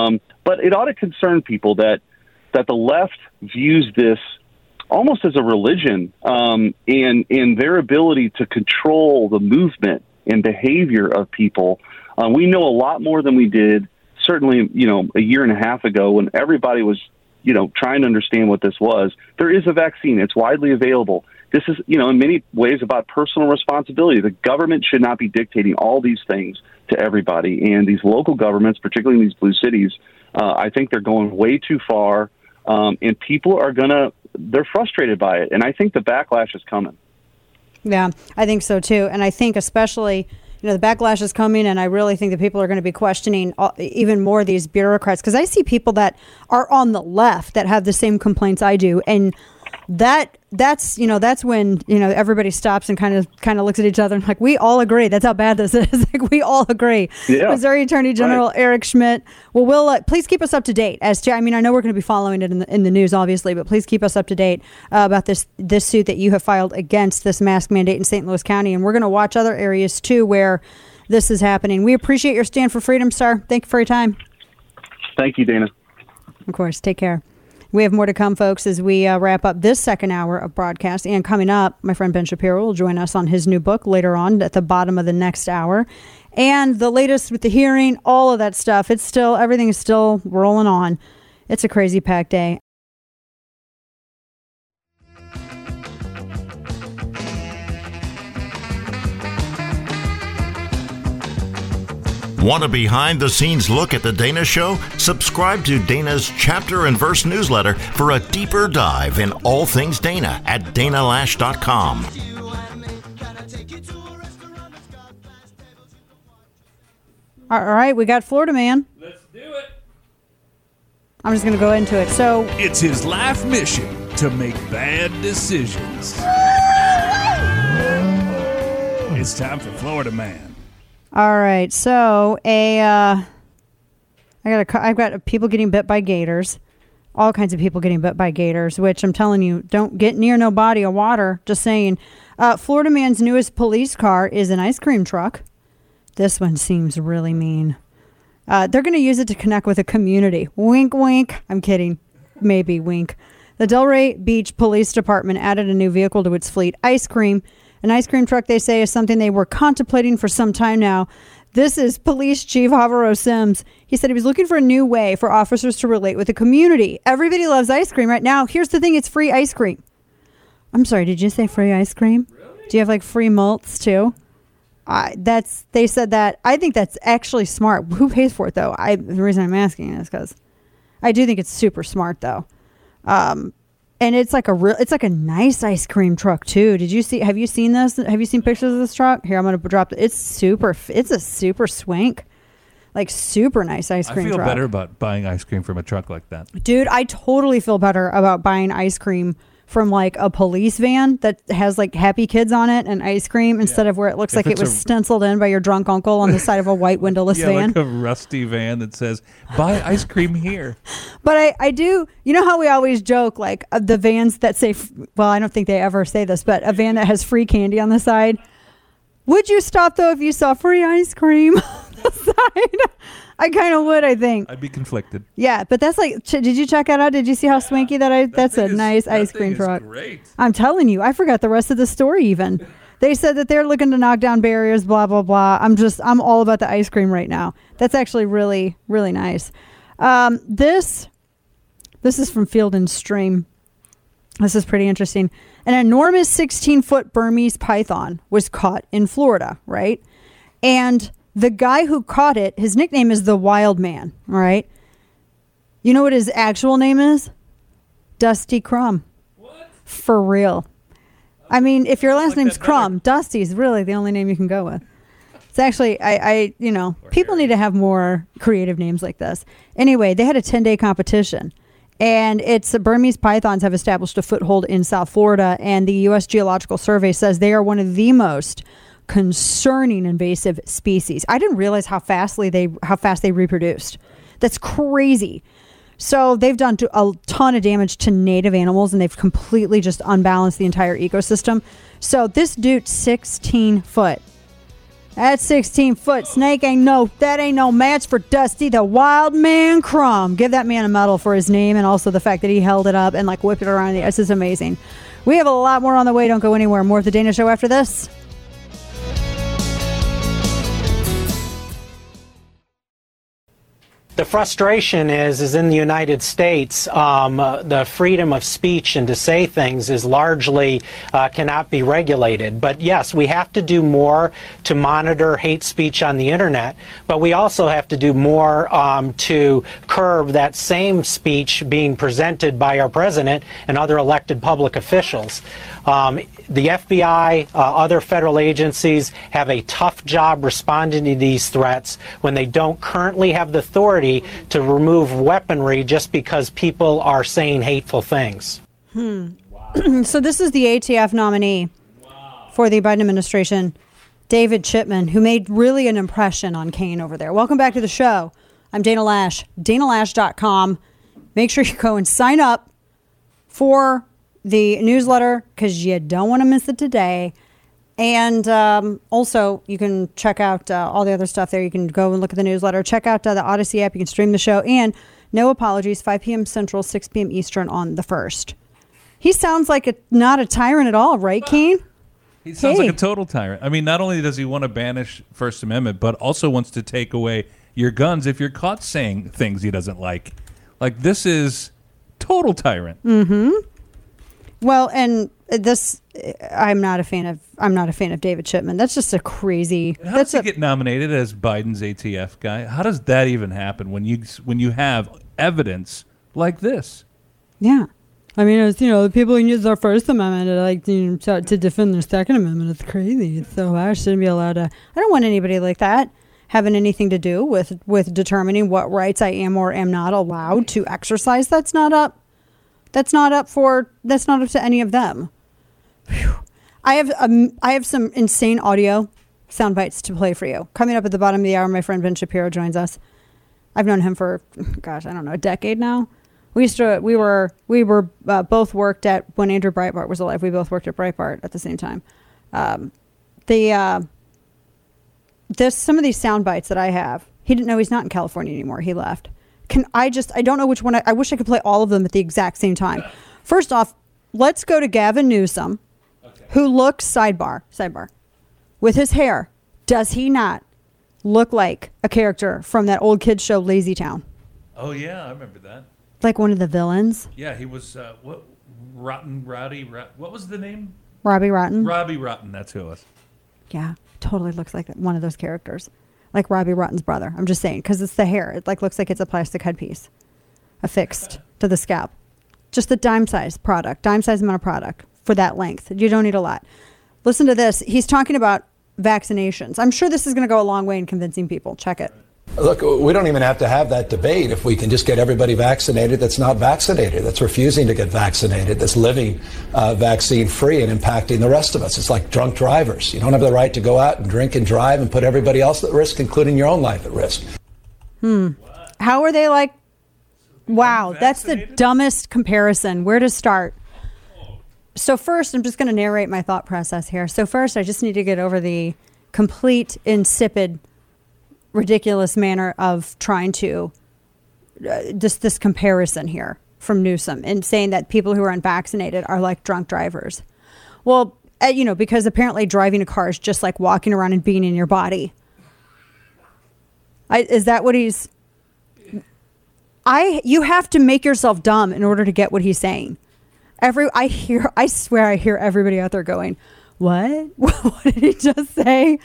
S12: but it ought to concern people that the left views this almost as a religion, and their ability to control the movement and behavior of people. We know a lot more than we did certainly, a year and a half ago when everybody was, trying to understand what this was. There is a vaccine. It's widely available. This is, in many ways about personal responsibility. The government should not be dictating all these things to everybody. And these local governments, particularly in these blue cities, I think they're going way too far. And people they're frustrated by it. And I think the backlash is coming.
S1: Yeah, I think so too. And I think especially, the backlash is coming, and I really think that people are going to be questioning even more these bureaucrats, because I see people that are on the left that have the same complaints I do, and that's when everybody stops and kind of looks at each other and like, we all agree that's how bad this is. Like, we all agree. Yeah. Missouri Attorney General Eric Schmitt. Well, we'll please keep us up to date as to. I mean, I know we're going to be following it in the news, obviously, but please keep us up to date about this suit that you have filed against this mask mandate in St. Louis County, and we're going to watch other areas too where this is happening. We appreciate your stand for freedom, sir. Thank you for your time.
S12: Thank you, Dana.
S1: Of course. Take care. We have more to come, folks, as we wrap up this second hour of broadcast. And coming up, my friend Ben Shapiro will join us on his new book later on at the bottom of the next hour. And the latest with the hearing, all of that stuff. Everything is still rolling on. It's a crazy packed day.
S3: Want a behind-the-scenes look at The Dana Show? Subscribe to Dana's Chapter and Verse newsletter for a deeper dive in all things Dana at danalash.com.
S1: All right, we got Florida Man.
S9: Let's do it.
S1: I'm just going to go into it. So
S13: it's his life mission to make bad decisions. It's time for Florida Man.
S1: All right, so I've got people getting bit by gators. All kinds of people getting bit by gators, which I'm telling you, don't get near no body of water. Just saying. Florida man's newest police car is an ice cream truck. This one seems really mean. They're going to use it to connect with a community. Wink, wink. I'm kidding. Maybe wink. The Delray Beach Police Department added a new vehicle to its fleet, ice cream. An ice cream truck, they say, is something they were contemplating for some time now. This is Police Chief Alvaro Sims. He said he was looking for a new way for officers to relate with the community. Everybody loves ice cream right now. Here's the thing. It's free ice cream. I'm sorry. Did you say free ice cream? Really? Do you have like free malts too? They said that. I think that's actually smart. Who pays for it though? The reason I'm asking is because I do think it's super smart though. And it's like a nice ice cream truck too. Have you seen this? Have you seen pictures of this truck? Here, I'm going to drop it. It's a super swank, like super nice ice cream truck.
S13: I feel better about buying ice cream from a truck like that.
S1: Dude, I totally feel better about buying ice cream from like a police van that has like happy kids on it and ice cream instead of where it looks like it was stenciled in by your drunk uncle on the side of a white windowless van.
S13: Like a rusty van that says, buy ice cream here.
S1: But I do, you know how we always joke like the vans that say, well, I don't think they ever say this, but a van that has free candy on the side. Would you stop though if you saw free ice cream on the side? I kind of would, I think.
S13: I'd be conflicted.
S1: Yeah, but that's like, did you check that out? Did you see how swanky that's a nice ice cream truck.
S13: Great.
S1: I'm telling you, I forgot the rest of the story even. They said that they're looking to knock down barriers, blah, blah, blah. I'm all about the ice cream right now. That's actually really, really nice. This is from Field and Stream. This is pretty interesting. An enormous 16-foot Burmese python was caught in Florida, right? And the guy who caught it, his nickname is the Wild Man, all right? You know what his actual name is? Dusty Crumb. What? For real. I mean, if your last name's Crumb, Dusty's really the only name you can go with. It's actually, people need to have more creative names like this. Anyway, they had a 10-day competition. And Burmese pythons have established a foothold in South Florida, and the U.S. Geological Survey says they are one of the most concerning invasive species. I didn't realize how fast they reproduced. That's crazy. So they've done a ton of damage to native animals, and they've completely just unbalanced the entire ecosystem. So this dude, 16 foot. That 16-foot snake ain't no match for Dusty the Wild Man Crumb. Give that man a medal for his name and also the fact that he held it up and like whipped it around. This is amazing. We have a lot more on the way. Don't go anywhere. More of the Dana Show after this.
S14: The frustration is in the United States, the freedom of speech and to say things is largely cannot be regulated. But yes, we have to do more to monitor hate speech on the internet, but we also have to do more to curb that same speech being presented by our president and other elected public officials. The FBI, other federal agencies have a tough job responding to these threats when they don't currently have the authority to remove weaponry just because people are saying hateful things.
S1: Wow. So this is the ATF nominee for the Biden administration, David Chipman, who made really an impression on Kane over there. Welcome back to the show. I'm Dana Lash, danalash.com. Make sure you go and sign up for the newsletter because you don't want to miss it today. And also, you can check out all the other stuff there. You can go and look at the newsletter. Check out the Odyssey app. You can stream the show. And no apologies, 5 p.m. Central, 6 p.m. Eastern on the 1st. He sounds like not a tyrant at all, right, Kane?
S13: He sounds like a total tyrant. I mean, not only does he want to banish First Amendment, but also wants to take away your guns if you're caught saying things he doesn't like. Like, this is total tyrant.
S1: Mm-hmm. Well, and this, I'm not a fan of David Chipman. That's just a crazy.
S13: How does he get nominated as Biden's ATF guy? How does that even happen when you have evidence like this?
S1: Yeah, I mean, it's, the people who use their First Amendment to defend their Second Amendment. It's crazy. It's so I shouldn't be allowed to. I don't want anybody like that having anything to do with determining what rights I am or am not allowed to exercise. That's not up to any of them. Whew. I have some insane audio sound bites to play for you. Coming up at the bottom of the hour, my friend Ben Shapiro joins us. I've known him for, gosh, I don't know, a decade now. We were both worked at, when Andrew Breitbart was alive, we both worked at Breitbart at the same time. There's some of these sound bites that I have. He didn't know he's not in California anymore. He left. I don't know which one. I wish I could play all of them at the exact same time. First off, let's go to Gavin Newsom, who looks, sidebar, with his hair. Does he not look like a character from that old kids show Lazy Town?
S13: Oh, yeah, I remember that.
S1: Like one of the villains?
S13: Yeah, he was, what was the name?
S1: Robbie Rotten?
S13: Robbie Rotten, that's who it was.
S1: Yeah, totally looks like one of those characters. Like Robbie Rotten's brother. I'm just saying, because it's the hair. It looks like it's a plastic headpiece affixed to the scalp. Just the dime size amount of product for that length. You don't need a lot. Listen to this. He's talking about vaccinations. I'm sure this is going to go a long way in convincing people. Check it.
S15: Look, we don't even have to have that debate if we can just get everybody vaccinated that's not vaccinated, that's refusing to get vaccinated, that's living vaccine free and impacting the rest of us. It's like drunk drivers. You don't have the right to go out and drink and drive and put everybody else at risk, including your own life at risk.
S1: How are they like, wow, that's the dumbest comparison. Where to start? So first, I'm just going to narrate my thought process here. So first, I just need to get over the complete insipid, ridiculous manner of trying to this comparison here from Newsom and saying that people who are unvaccinated are like drunk drivers. Well, because apparently driving a car is just like walking around and being in your body. Is that what he's... You have to make yourself dumb in order to get what he's saying. I swear I hear everybody out there going, what? What did he just say?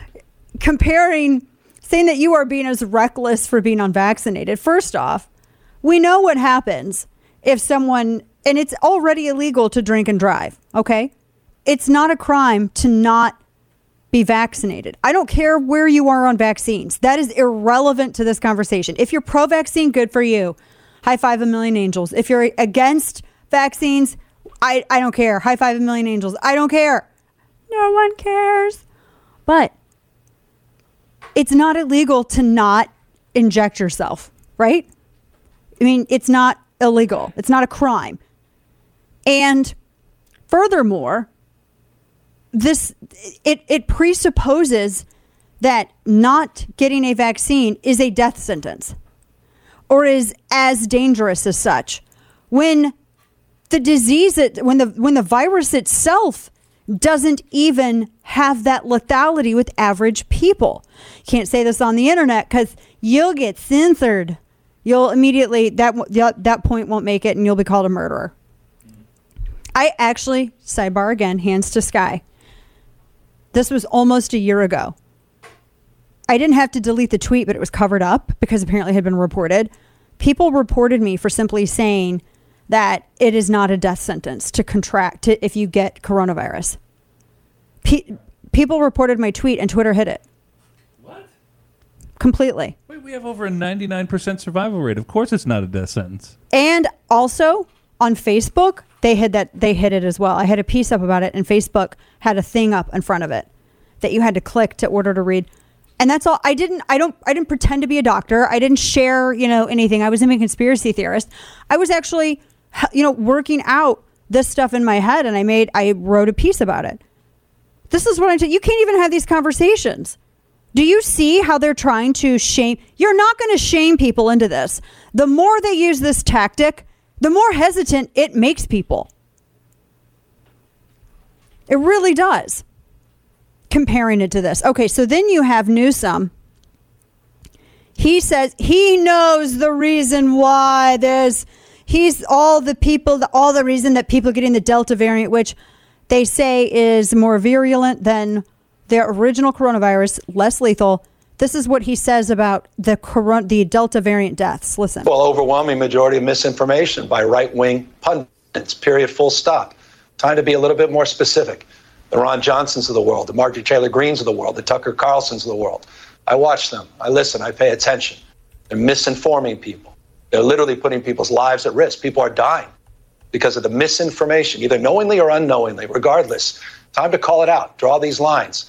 S1: Saying that you are being as reckless for being unvaccinated. First off, we know what happens if someone, and it's already illegal to drink and drive, okay? It's not a crime to not be vaccinated. I don't care where you are on vaccines. That is irrelevant to this conversation. If you're pro-vaccine, good for you. High five a million angels. If you're against vaccines, I don't care. High five a million angels. I don't care. No one cares. But it's not illegal to not inject yourself, right? I mean, it's not illegal. It's not a crime. And furthermore, it presupposes that not getting a vaccine is a death sentence or is as dangerous as such. When the disease, when the virus itself doesn't even have that lethality with average people. Can't say this on the internet because you'll get censored. You'll immediately, that point won't make it and you'll be called a murderer. I actually, sidebar again, hands to sky. This was almost a year ago. I didn't have to delete the tweet, but it was covered up because apparently it had been reported. People reported me for simply saying that it is not a death sentence to contract it if you get coronavirus. People reported my tweet and Twitter hid it.
S13: What?
S1: Completely.
S13: Wait, we have over a 99% survival rate. Of course it's not a death sentence.
S1: And also on Facebook, they hid it as well. I had a piece up about it and Facebook had a thing up in front of it that you had to click to order to read. And that's all. I didn't pretend to be a doctor. I didn't share, anything. I wasn't a conspiracy theorist. I was actually, working out this stuff in my head and I wrote a piece about it. This is what I'm saying. You can't even have these conversations. Do you see how they're trying to shame? You're not going to shame people into this. The more they use this tactic, the more hesitant it makes people. It really does. Comparing it to this. Okay, so then you have Newsom. He says he knows the reason why he's all the reason that people getting the Delta variant, which they say is more virulent than their original coronavirus, less lethal. This is what he says about the Delta variant deaths. Listen.
S16: Well, overwhelming majority of misinformation by right-wing pundits, period, full stop. Time to be a little bit more specific. The Ron Johnsons of the world, the Marjorie Taylor Greens of the world, the Tucker Carlsons of the world. I watch them. I listen. I pay attention. They're misinforming people. They're literally putting people's lives at risk. People are dying. because of the misinformation, either knowingly or unknowingly, regardless. Time to call it out. Draw these lines.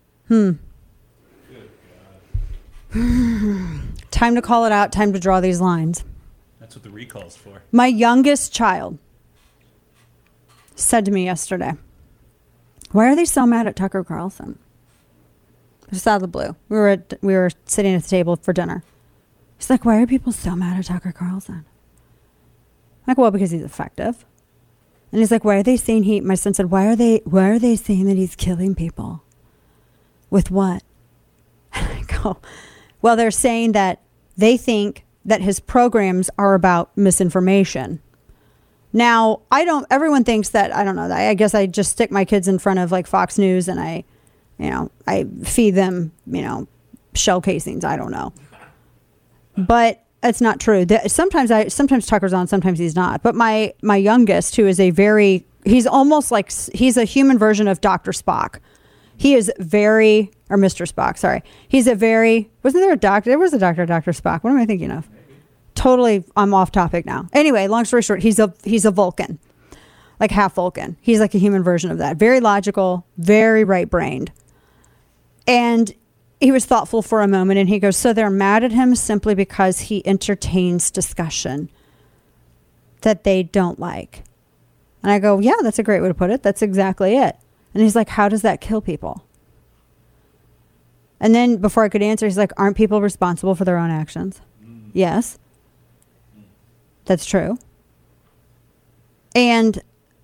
S1: Time to call it out. Time to draw these lines.
S13: That's what the recall's for.
S1: My youngest child said to me yesterday, "Why are they so mad at Tucker Carlson?" Just out of the blue. We were sitting at the table for dinner. He's like, "Why are people so mad at Tucker Carlson?" I'm like, "Well, because he's effective." And he's like, "Why are they saying my son said, why are they saying that he's killing people? With what?" And I go, "Well, they're saying that they think that his programs are about misinformation." Now, everyone thinks that, I don't know, I guess I just stick my kids in front of like Fox News and I feed them, shell casings. I don't know. But it's not true. Sometimes Tucker's on, sometimes he's not. But my youngest, who is he's almost like, he's a human version of Dr. Spock. He is or Mr. Spock, sorry. He's wasn't there a doctor? There was a Dr. Spock. What am I thinking of? Totally, I'm off topic now. Anyway, long story short, he's a Vulcan, like half Vulcan. He's like a human version of that. Very logical, very right-brained. And he was thoughtful for a moment, and he goes, "So they're mad at him simply because he entertains discussion that they don't like." And I go, "Yeah, that's a great way to put it. That's exactly it." And he's like, "How does that kill people?" And then before I could answer, he's like, "Aren't people responsible for their own actions?" Yes. That's true. And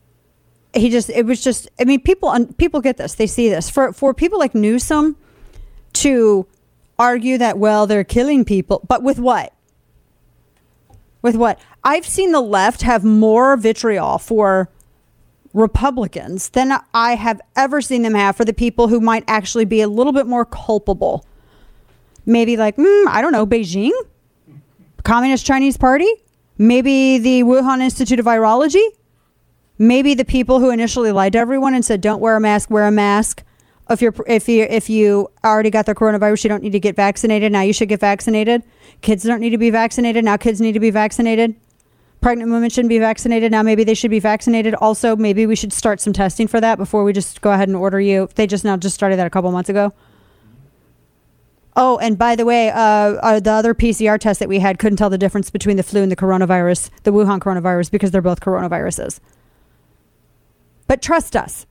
S1: people get this. They see this. For people like Newsom to argue that, well, they're killing people, but with what? With what? I've seen the left have more vitriol for Republicans than I have ever seen them have for the people who might actually be a little bit more culpable. Maybe like, I don't know, Beijing? Communist Chinese Party? Maybe the Wuhan Institute of Virology? Maybe the people who initially lied to everyone and said, "Don't wear a mask, wear a mask. If you already got the coronavirus, you don't need to get vaccinated. Now you should get vaccinated. Kids don't need to be vaccinated. Now kids need to be vaccinated. Pregnant women shouldn't be vaccinated. Now maybe they should be vaccinated. Also, maybe we should start some testing for that before we just go ahead and order you." They just started that a couple months ago. Oh, and by the way, the other PCR test that we had couldn't tell the difference between the flu and the coronavirus, the Wuhan coronavirus, because they're both coronaviruses. But trust us.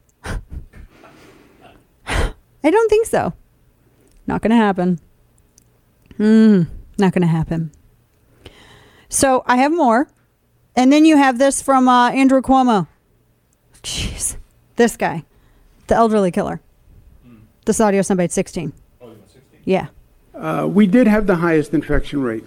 S1: I don't think so. Not going to happen. Not going to happen. So I have more. And then you have this from Andrew Cuomo. Jeez. This guy. The elderly killer. This audio somebody at 16. Yeah.
S17: We did have the highest infection rate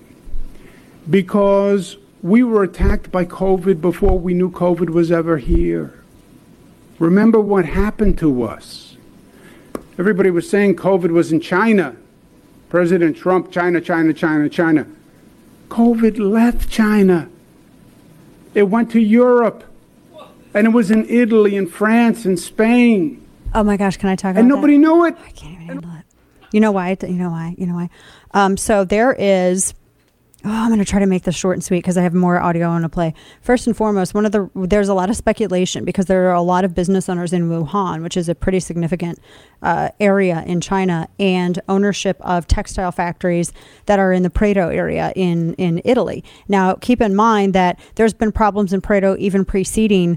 S17: because we were attacked by COVID before we knew COVID was ever here. Remember what happened to us. Everybody was saying COVID was in China. President Trump, China, China, China, China. COVID left China. It went to Europe. And it was in Italy and France and Spain.
S1: Oh my gosh, can I talk about that?
S17: And nobody knew it.
S1: I can't even handle it. You know why? So there is, I'm going to try to make this short and sweet because I have more audio I want to play. First and foremost, there's a lot of speculation because there are a lot of business owners in Wuhan, which is a pretty significant area in China, and ownership of textile factories that are in the Prato area in Italy. Now, keep in mind that there's been problems in Prato even preceding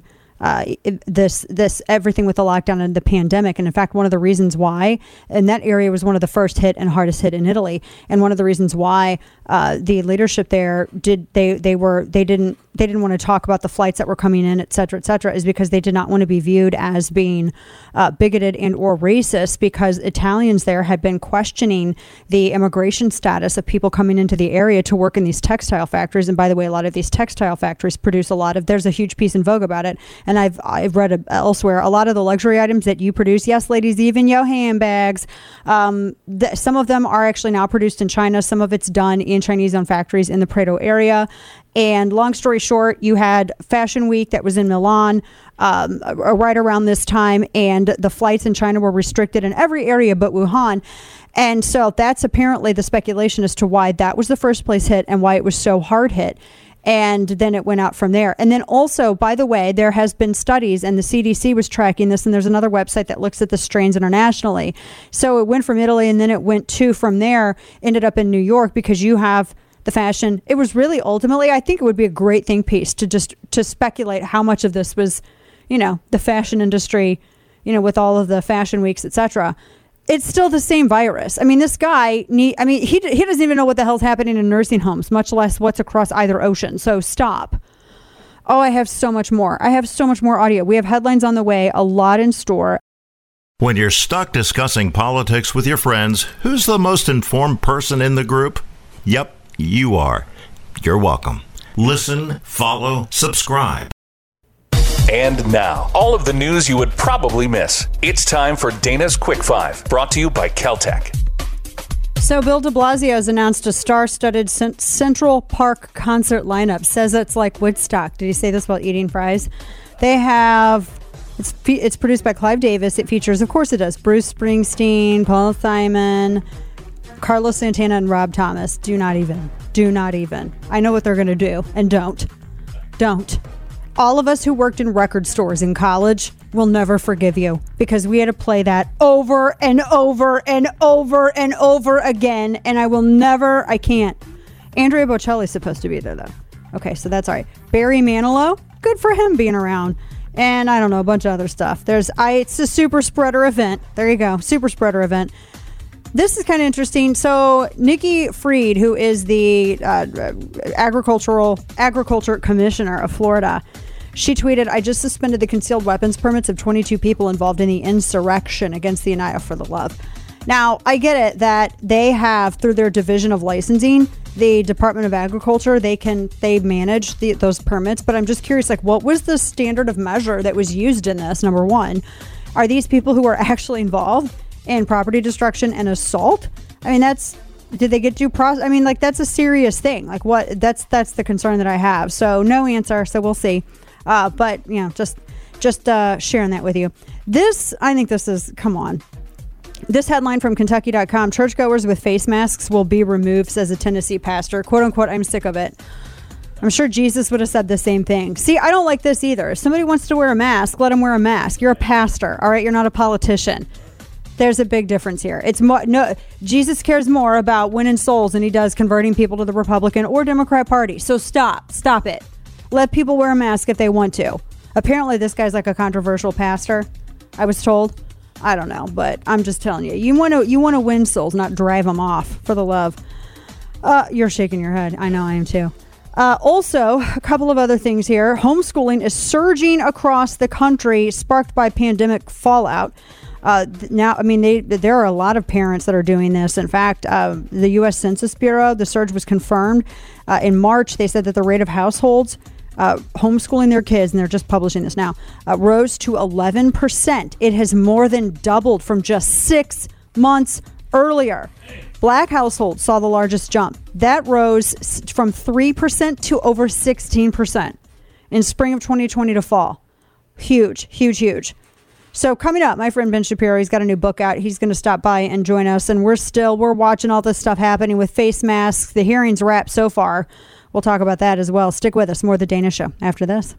S1: this everything with the lockdown and the pandemic. And in fact, one of the reasons why, and that area was one of the first hit and hardest hit in Italy. And one of the reasons why the leadership there didn't want to talk about the flights that were coming in, et cetera, is because they did not want to be viewed as being bigoted and or racist, because Italians there had been questioning the immigration status of people coming into the area to work in these textile factories. And by the way, a lot of these textile factories produce there's a huge piece in Vogue about it. And I've read elsewhere, a lot of the luxury items that you produce, yes, ladies, even your handbags, some of them are actually now produced in China. Some of it's done in Chinese-owned factories in the Prato area. And long story short, you had Fashion Week that was in Milan right around this time, and the flights in China were restricted in every area but Wuhan. And so that's apparently the speculation as to why that was the first place hit and why it was so hard hit. And then it went out from there. And then also, by the way, there has been studies, and the CDC was tracking this, and there's another website that looks at the strains internationally. So it went from Italy, and then it went to, from there, ended up in New York, because you have the fashion. It was really, ultimately, I think it would be a great think piece to speculate how much of this was, the fashion industry, with all of the fashion weeks, etc. It's still the same virus. I mean, this guy, he doesn't even know what the hell's happening in nursing homes, much less what's across either ocean. So stop. Oh, I have so much more. I have so much more audio. We have headlines on the way, a lot in store.
S3: When you're stuck discussing politics with your friends, who's the most informed person in the group? Yep, you are. You're welcome. Listen, follow, subscribe.
S4: And now, all of the news you would probably miss. It's time for Dana's Quick Five, brought to you by Caltech.
S1: So Bill de Blasio has announced a star-studded Central Park concert lineup. Says it's like Woodstock. Did he say this while eating fries? They have... It's produced by Clive Davis. It features, of course it does, Bruce Springsteen, Paul Simon, Carlos Santana, and Rob Thomas. Do not even. I know what they're going to do. And don't. All of us who worked in record stores in college will never forgive you, because we had to play that over and over and over and over again, and I can't. Andrea Bocelli's supposed to be there, though. Okay, so that's all right. Barry Manilow, good for him being around. And I don't know, a bunch of other stuff. It's a super spreader event. There you go, super spreader event. This is kind of interesting. So Nikki Fried, who is the agriculture commissioner of Florida, she tweeted, "I just suspended the concealed weapons permits of 22 people involved in the insurrection against the Anaya for the Love." Now, I get it that they have, through their division of licensing, the Department of Agriculture, they manage those permits. But I'm just curious, what was the standard of measure that was used in this? Number one, are these people who are actually involved in property destruction and assault? I mean, did they get due process? I mean, that's a serious thing. That's the concern that I have. So no answer. So we'll see. But just sharing that with you. I think this is, come on. This headline from Kentucky.com, churchgoers with face masks will be removed, says a Tennessee pastor. Quote unquote, I'm sick of it. I'm sure Jesus would have said the same thing. See, I don't like this either. If somebody wants to wear a mask, let them wear a mask. You're a pastor, all right? You're not a politician. There's a big difference here. Jesus cares more about winning souls than he does converting people to the Republican or Democrat Party. So stop it. Let people wear a mask if they want to. Apparently this guy's like a controversial pastor, I was told. I don't know, but I'm just telling you. You want to win souls, not drive them off, for the love. You're shaking your head. I know I am too. Also, a couple of other things here. Homeschooling is surging across the country, sparked by pandemic fallout. Now, I mean, there are a lot of parents that are doing this. In fact, the U.S. Census Bureau, the surge was confirmed in March. They said that the rate of households homeschooling their kids, and they're just publishing this now, rose to 11%. It has more than doubled from just 6 months earlier. Black households saw the largest jump. That rose from 3% to over 16% in spring of 2020 to fall. Huge. So coming up, my friend Ben Shapiro, he's got a new book out. He's going to stop by and join us. And we're watching all this stuff happening with face masks. The hearings wrapped so far. We'll talk about that as well. Stick with us. More of The Dana Show after this.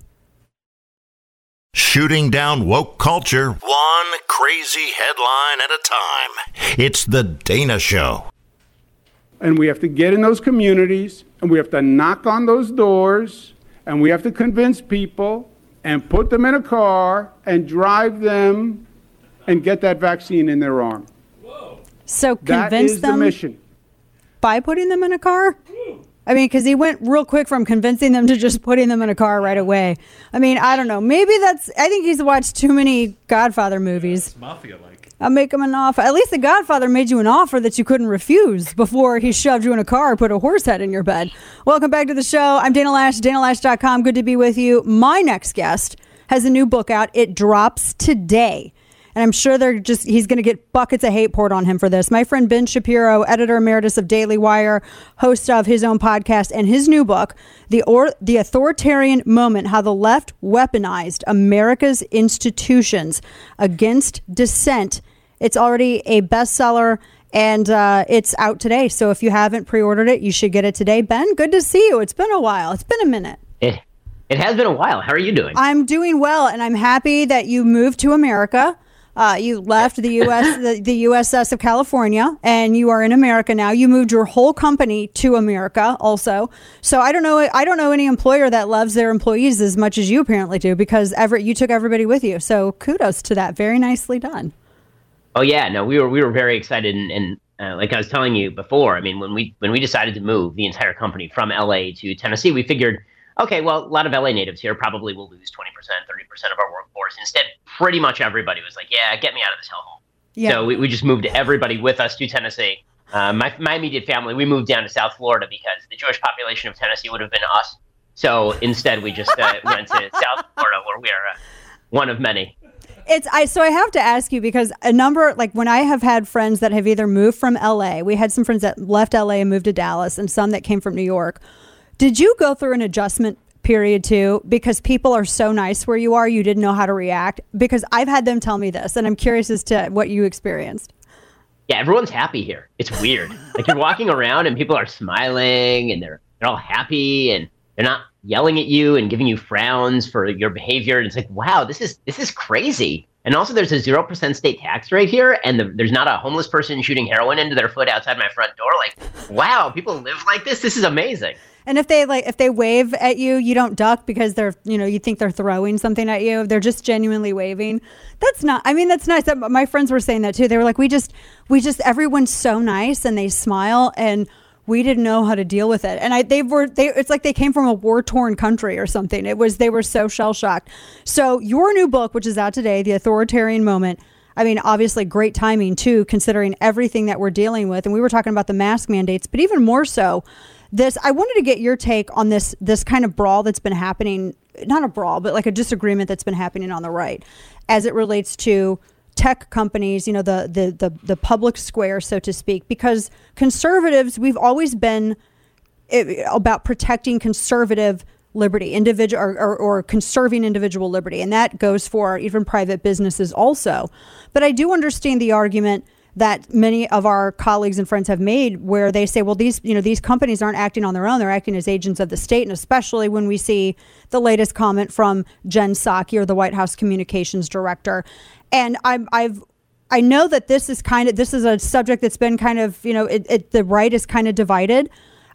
S3: Shooting down woke culture, one crazy headline at a time. It's The Dana Show.
S17: And we have to get in those communities, and we have to knock on those doors, and we have to convince people and put them in a car and drive them and get that vaccine in their arm.
S1: So
S17: that
S1: convince
S17: is
S1: them
S17: the mission.
S1: By putting them in a car? I mean, because he went real quick from convincing them to just putting them in a car right away. I mean, I don't know. Maybe I think he's watched too many Godfather movies.
S13: It's mafia-like.
S1: I'll make him an offer. At least the Godfather made you an offer that you couldn't refuse before he shoved you in a car and put a horse head in your bed. Welcome back to the show. I'm Dana Lash, DanaLash.com. Good to be with you. My next guest has a new book out. It drops today. And I'm sure he's going to get buckets of hate poured on him for this. My friend Ben Shapiro, editor emeritus of Daily Wire, host of his own podcast, and his new book, The Authoritarian Moment, How the Left Weaponized America's Institutions Against Dissent. It's already a bestseller, And it's out today. So if you haven't pre-ordered it, you should get it today. Ben, good to see you. It's been a while. It's been a minute.
S18: It has been a while. How are you doing?
S1: I'm doing well, and I'm happy that you moved to America. You left the U.S. the USS of California, and you are in America now. You moved your whole company to America, also. So I don't know any employer that loves their employees as much as you apparently do, because you took everybody with you. So kudos to that. Very nicely done.
S18: Oh yeah, no, we were very excited, and like I was telling you before, I mean, when we decided to move the entire company from LA to Tennessee, we figured, okay, well, a lot of LA natives here probably will lose 20%, 30% of our workforce. Instead, pretty much everybody was like, yeah, get me out of this hellhole. Yeah. So we just moved everybody with us to Tennessee. My immediate family, we moved down to South Florida because the Jewish population of Tennessee would have been us. So instead, we just went to South Florida, where we are one of many.
S1: So I have to ask you, because when I have had friends that have either moved from LA, we had some friends that left LA and moved to Dallas, and some that came from New York. Did you go through an adjustment period too? Because people are so nice where you are, you didn't know how to react? Because I've had them tell me this, and I'm curious as to what you experienced.
S18: Yeah, everyone's happy here. It's weird. Like, you're walking around and people are smiling and they're all happy and they're not yelling at you and giving you frowns for your behavior. And it's like, wow, this is crazy. And also, there's a 0% state tax rate here, and there's not a homeless person shooting heroin into their foot outside my front door. Like, wow, people live like this. This is amazing.
S1: And if they wave at you, you don't duck because you think they're throwing something at you. They're just genuinely waving. That's nice. My friends were saying that too. They were like, we just everyone's so nice and they smile, and we didn't know how to deal with it. And it's like they came from a war-torn country or something. They were so shell-shocked. So your new book, which is out today, The Authoritarian Moment, I mean, obviously great timing too, considering everything that we're dealing with. And we were talking about the mask mandates, but even more so, I wanted to get your take on this kind of brawl that's been happening, not a brawl, but like a disagreement that's been happening on the right as it relates to tech companies, the public square, so to speak, because conservatives, we've always been about protecting conservative liberty, individual or conserving individual liberty. And that goes for even private businesses also. But I do understand the argument that many of our colleagues and friends have made, where they say, well, these companies aren't acting on their own; they're acting as agents of the state. And especially when we see the latest comment from Jen Psaki, or the White House communications director. And I know that this is a subject that's been kind of, the right is kind of divided.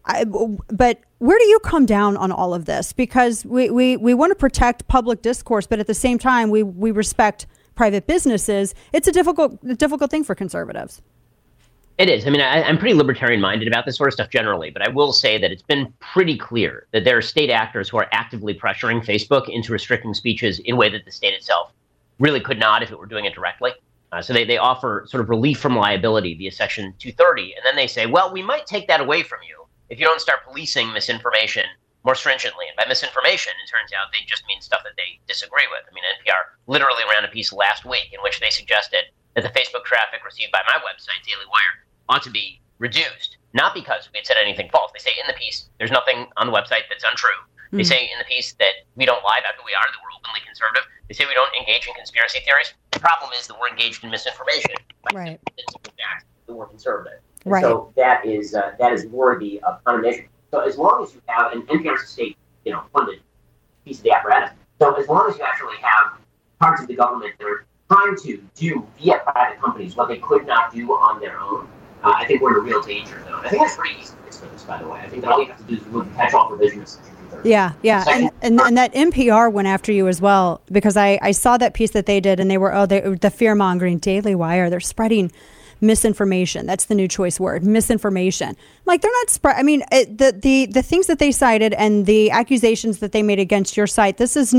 S1: But where do you come down on all of this? Because we want to protect public discourse, but at the same time, we respect private businesses. It's a difficult thing for conservatives.
S18: It is. I mean, I'm pretty libertarian minded about this sort of stuff generally, but I will say that it's been pretty clear that there are state actors who are actively pressuring Facebook into restricting speeches in a way that the state itself really could not if it were doing it directly. So they offer sort of relief from liability via Section 230, and then they say, well, we might take that away from you if you don't start policing misinformation more stringently. And by misinformation, it turns out they just mean stuff that they disagree with. I mean, NPR literally ran a piece last week in which they suggested that the Facebook traffic received by my website, Daily Wire, ought to be reduced. Not because we had said anything false. They say in the piece, there's nothing on the website that's untrue. They say in the piece that we don't lie about who we are, that we're openly conservative. They say we don't engage in conspiracy theories. The problem is that we're engaged in misinformation. Right. That we're conservative. Right. So that is worthy of condemnation. So as long as you have, and NPR is a state, funded piece of the apparatus. So as long as you actually have parts of the government that are trying to do via private companies what they could not do on their own, I think we're in a real danger zone. I think that's pretty easy to fix for this, by the way. I think that all you have to do is remove the catch-all provisions.
S1: Yeah. And that NPR went after you as well, because I saw that piece that they did, and they were, the fear-mongering Daily Wire, they're spreading misinformation. That's the new choice word, misinformation. Like, they're not the things that they cited and the accusations that they made against your site, this is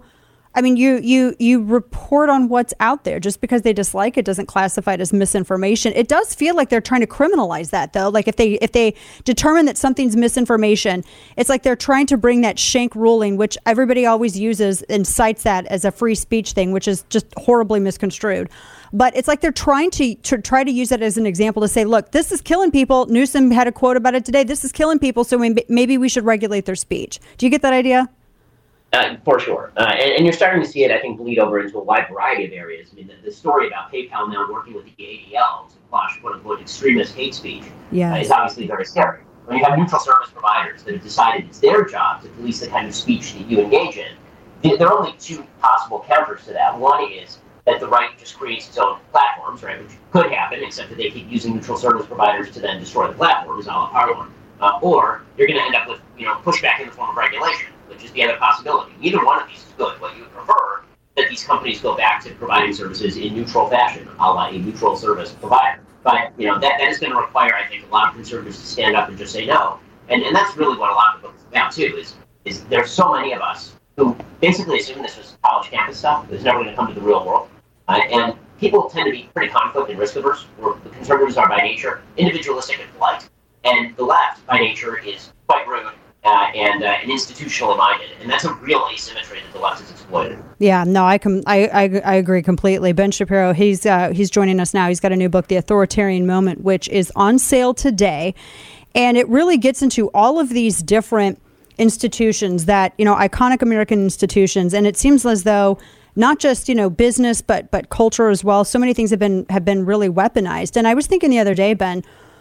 S1: you report on what's out there. Just because they dislike it doesn't classify it as misinformation. It does feel like they're trying to criminalize that, though. Like, if they determine that something's misinformation, it's like they're trying to bring that Schenck ruling, which everybody always uses and cites that as a free speech thing, which is just horribly misconstrued. But it's like they're trying to try to use it as an example to say, look, this is killing people. Newsom had a quote about it today. This is killing people, so maybe we should regulate their speech. Do you get that idea?
S18: For sure. And you're starting to see it, I think, bleed over into a wide variety of areas. I mean, the story about PayPal now working with the ADL to quash quote-unquote extremist hate speech is obviously very scary. When you have neutral service providers that have decided it's their job to police the kind of speech that you engage in, there are only two possible counters to that. One is that the right just creates its own platforms, right, which could happen, except that they keep using neutral service providers to then destroy the platforms, a la Parliament. Or you're going to end up with, pushback in the form of regulation, which is the other possibility. Neither one of these is good. What you would prefer that these companies go back to providing services in neutral fashion, a la a neutral service provider. But that is going to require, I think, a lot of conservatives to stand up and just say no. And that's really what a lot of the book is about too. Is there's so many of us who basically assume this was college campus stuff. It's never going to come to the real world. And people tend to be pretty conflict and risk averse. Where the conservatives are by nature individualistic and polite, and the left by nature is quite rude and institutionally minded. And that's a real asymmetry that the left has exploited.
S1: Yeah, no, I agree completely. Ben Shapiro, he's joining us now. He's got a new book, The Authoritarian Moment, which is on sale today. And it really gets into all of these different institutions that, iconic American institutions. And it seems as though not just, business, but culture as well. So many things have been really weaponized. And I was thinking the other day, Ben,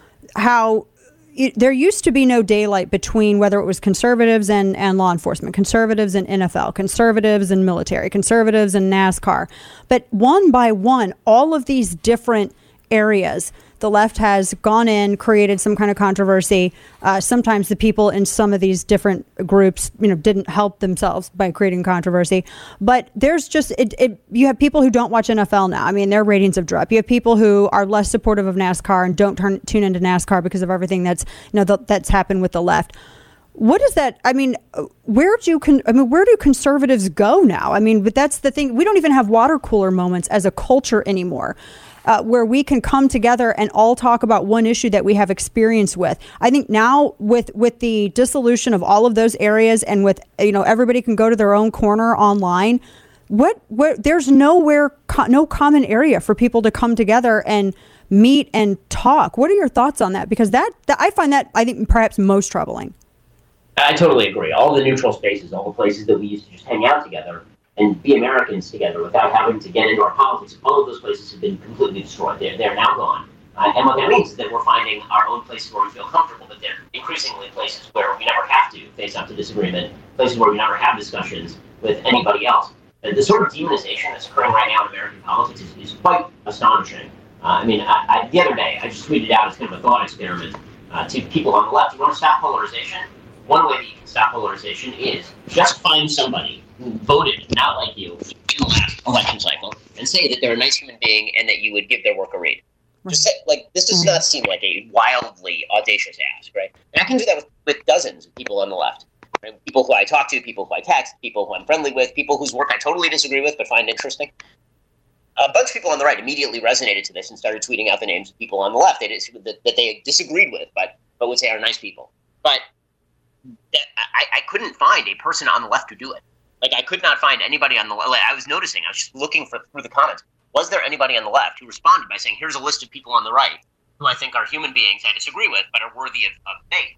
S1: how there used to be no daylight between whether it was conservatives and law enforcement, conservatives and NFL, conservatives and military, conservatives and NASCAR. But one by one, all of these different areas, the left has gone in, created some kind of controversy. Sometimes the people in some of these different groups, didn't help themselves by creating controversy. But there's just you have people who don't watch NFL now. I mean, their ratings have dropped. You have people who are less supportive of NASCAR and don't tune into NASCAR because of everything that's that's happened with the left. What is that? I mean, where do conservatives go now? I mean, but that's the thing. We don't even have water cooler moments as a culture anymore. Where we can come together and all talk about one issue that we have experience with. I think now with the dissolution of all of those areas and with, everybody can go to their own corner online, there's no common area for people to come together and meet and talk. What are your thoughts on that? Because I find that, I think, perhaps most troubling.
S18: I totally agree. All the neutral spaces, all the places that we used to just hang out together and be Americans together without having to get into our politics, all of those places have been completely destroyed. They're now gone. And what that means is that we're finding our own places where we feel comfortable, but they're increasingly places where we never have to face up to disagreement, places where we never have discussions with anybody else. The sort of demonization that's occurring right now in American politics is quite astonishing. The other day, I just tweeted out as kind of a thought experiment to people on the left. You want to stop polarization? One way that you can stop polarization is just find somebody who voted not like you in the last election cycle and say that they're a nice human being and that you would give their work a read. Just say, this does not seem like a wildly audacious ask, right? And I can do that with dozens of people on the left. Right? People who I talk to, people who I text, people who I'm friendly with, people whose work I totally disagree with but find interesting. A bunch of people on the right immediately resonated to this and started tweeting out the names of people on the left that they disagreed with but would say are nice people. But I couldn't find a person on the left to do it. I could not find anybody on the left. I was just looking through the comments. Was there anybody on the left who responded by saying, here's a list of people on the right who I think are human beings I disagree with, but are worthy of faith?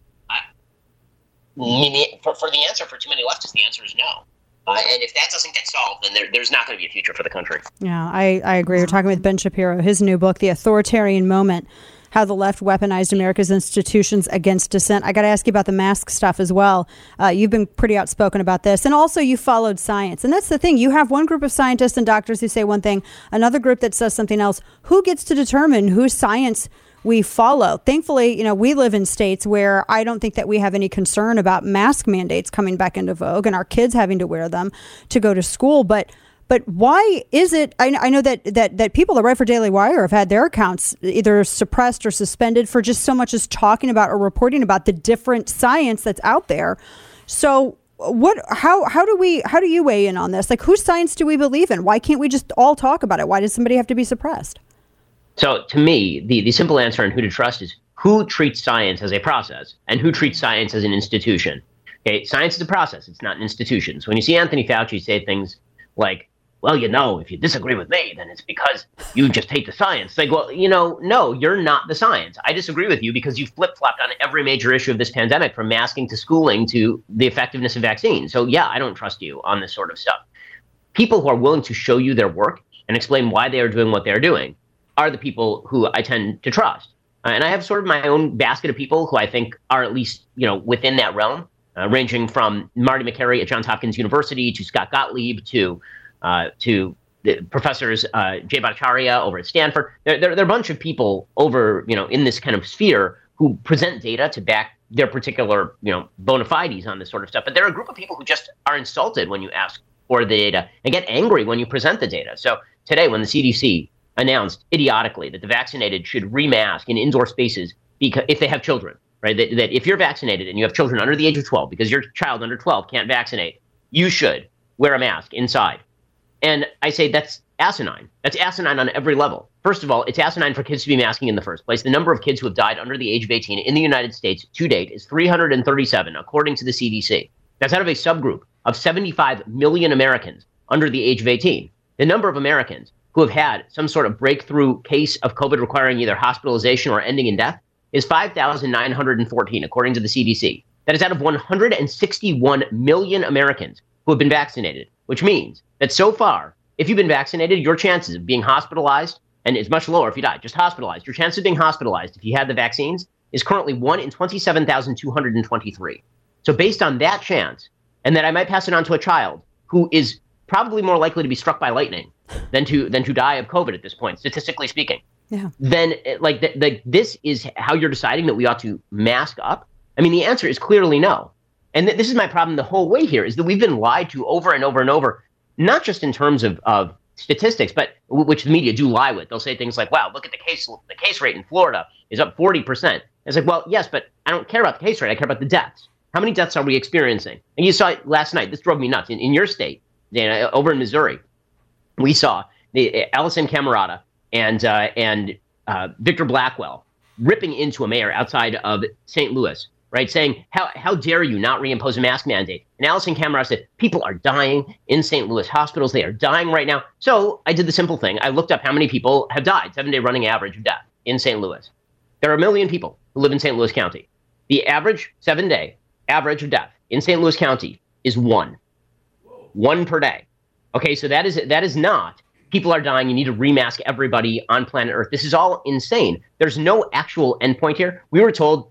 S18: For the answer for too many leftists, the answer is no. And if that doesn't get solved, then there's not going to be a future for the country.
S1: Yeah, I agree. We're talking with Ben Shapiro, his new book, The Authoritarian Moment, How the Left Weaponized America's Institutions Against Dissent. I got to ask you about the mask stuff as well. You've been pretty outspoken about this. And also you followed science. And that's the thing. You have one group of scientists and doctors who say one thing, another group that says something else. Who gets to determine whose science we follow? Thankfully, we live in states where I don't think that we have any concern about mask mandates coming back into vogue and our kids having to wear them to go to school. But why is it? I know that people that write for Daily Wire have had their accounts either suppressed or suspended for just so much as talking about or reporting about the different science that's out there. So how do you weigh in on this? Whose science do we believe in? Why can't we just all talk about it? Why does somebody have to be suppressed?
S18: So to me, the simple answer on who to trust is who treats science as a process and who treats science as an institution. Okay, science is a process. It's not an institution. So when you see Anthony Fauci say things like well, if you disagree with me, then it's because you just hate the science. Like, well, no, you're not the science. I disagree with you because you flip-flopped on every major issue of this pandemic, from masking to schooling to the effectiveness of vaccines. So yeah, I don't trust you on this sort of stuff. People who are willing to show you their work and explain why they are doing what they're doing are the people who I tend to trust. And I have sort of my own basket of people who I think are at least, within that realm, ranging from Marty Makary at Johns Hopkins University to Scott Gottlieb to the professors Jay Bhattacharya over at Stanford. There are a bunch of people over, in this kind of sphere who present data to back their particular, bona fides on this sort of stuff. But there are a group of people who just are insulted when you ask for the data and get angry when you present the data. So today, when the CDC announced idiotically that the vaccinated should remask in indoor spaces because if they have children, right? That if you're vaccinated and you have children under the age of 12, because your child under 12 can't vaccinate, you should wear a mask inside. And I say that's asinine. That's asinine on every level. First of all, it's asinine for kids to be masking in the first place. The number of kids who have died under the age of 18 in the United States to date is 337, according to the CDC. That's out of a subgroup of 75 million Americans under the age of 18. The number of Americans who have had some sort of breakthrough case of COVID requiring either hospitalization or ending in death is 5,914, according to the CDC. That is out of 161 million Americans who have been vaccinated, which means that so far, if you've been vaccinated, your chances of being hospitalized, and it's much lower if you die, just hospitalized, your chance of being hospitalized if you had the vaccines is currently 1 in 27,223. So based on that chance, and that I might pass it on to a child who is probably more likely to be struck by lightning than to die of COVID at this point, statistically speaking.
S1: Yeah.
S18: Then this is how you're deciding that we ought to mask up? I mean, the answer is clearly no. And this is my problem the whole way here, is that we've been lied to over and over and over, not just in terms of statistics, but which the media do lie with. They'll say things like, wow, look at the case rate in Florida is up 40%. It's like, well, yes, but I don't care about the case rate. I care about the deaths. How many deaths are we experiencing? And you saw it last night. This drove me nuts. In your state, Dana, over in Missouri, we saw Allison Camerata and Victor Blackwell ripping into a mayor outside of St. Louis, right, saying, how dare you not reimpose a mask mandate? And Allison Camerata said, people are dying in St. Louis hospitals. They are dying right now. So I did the simple thing. I looked up how many people have died, 7-day running average of death in St. Louis. There are 1 million people who live in St. Louis County. The average 7-day average of death in St. Louis County is 1 per day. Okay, so that is not people are dying. You need to remask everybody on planet Earth. This is all insane. There's no actual endpoint here. We were told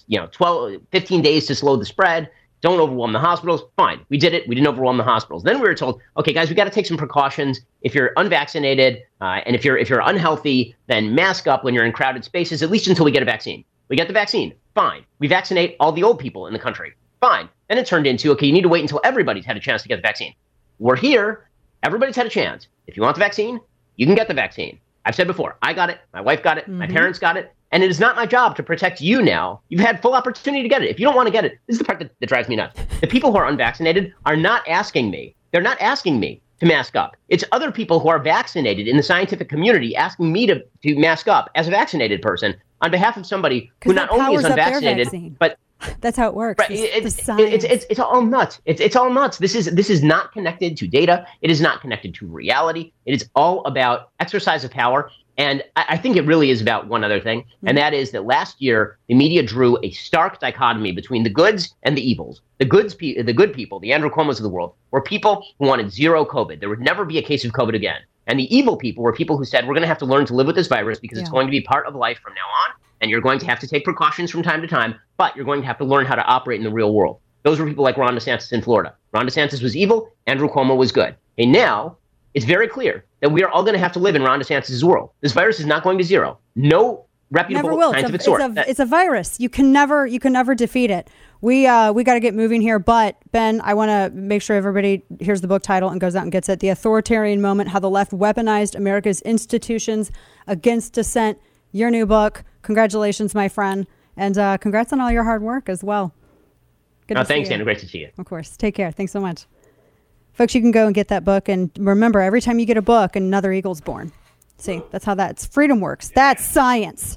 S18: 15 days to slow the spread. Don't overwhelm the hospitals. Fine, we did it. We didn't overwhelm the hospitals. Then we were told, okay, guys, we got to take some precautions. If you're unvaccinated and if you're unhealthy, then mask up when you're in crowded spaces, at least until we get a vaccine. We get the vaccine. Fine. We vaccinate all the old people in the country. Fine. Then it turned into, okay, you need to wait until everybody's had a chance to get the vaccine. We're here. Everybody's had a chance. If you want the vaccine, you can get the vaccine. I've said before, I got it. My wife got it. My parents got it. And it is not my job to protect you now. You've had full opportunity to get it. If you don't want to get it, this is the part that drives me nuts. The people who are unvaccinated are not asking me. They're not asking me to mask up. It's other people who are vaccinated in the scientific community asking me to mask up as a vaccinated person on behalf of somebody who not only is unvaccinated, but
S1: that's how it works.
S18: Right. It's all nuts. It's all nuts. This is not connected to data. It is not connected to reality. It is all about exercise of power. And I think it really is about one other thing, and that is that last year the media drew a stark dichotomy between the goods and the evils. The good people, the Andrew Cuomos of the world, were people who wanted zero COVID. There would never be a case of COVID again. And the evil people were people who said, we're going to have to learn to live with this virus because it's going to be part of life from now on, and you're going to have to take precautions from time to time, but you're going to have to learn how to operate in the real world. Those were people like Ron DeSantis in Florida. Ron DeSantis was evil. Andrew Cuomo was good. And now it's very clear that we are all going to have to live in Ron DeSantis' world. This virus is not going to zero. No reputable scientific source.
S1: It's a virus. You can never defeat it. We got to get moving here. But Ben, I want to make sure everybody hears the book title and goes out and gets it. The Authoritarian Moment: How the Left Weaponized America's Institutions Against Dissent. Your new book. Congratulations, my friend. And congrats on all your hard work as well. Good to see you.
S18: Thanks, Dana. Great to see you.
S1: Of course. Take care. Thanks so much. Folks, you can go and get that book. And remember, every time you get a book, another eagle's born. See, that's how that's freedom works. That's science.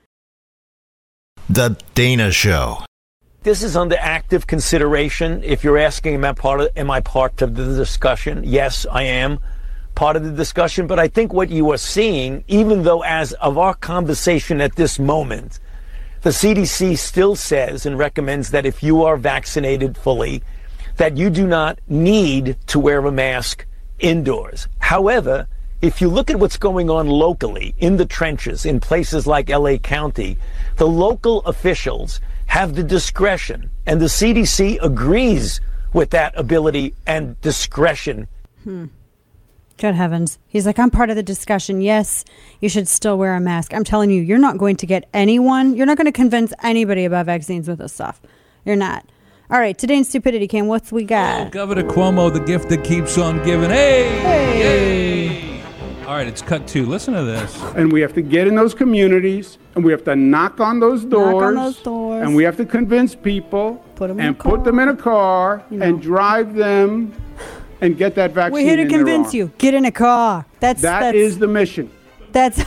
S3: The Dana Show.
S19: This is under active consideration. If you're asking, am I part of the discussion? Yes, I am. part of the discussion. But I think what you are seeing, even though as of our conversation at this moment, the CDC still says and recommends that if you are vaccinated fully, that you do not need to wear a mask indoors. However, if you look at what's going on locally in the trenches in places like LA County, the local officials have the discretion, and the CDC agrees with that ability and discretion.
S1: Good heavens. He's like, I'm part of the discussion. Yes, you should still wear a mask. I'm telling you, you're not going to get anyone. You're not going to convince anybody about vaccines with this stuff. You're not. All right, today in Stupidity Cam, what's we got?
S13: Governor Cuomo, the gift that keeps on giving. Hey! All right, it's cut to. Listen to this.
S17: And we have to get in those communities, and we have to knock on those doors. And we have to convince people put them in a car and drive them and get that vaccine.
S1: We're here to convince you. Get in a car.
S17: That is the mission.
S1: That's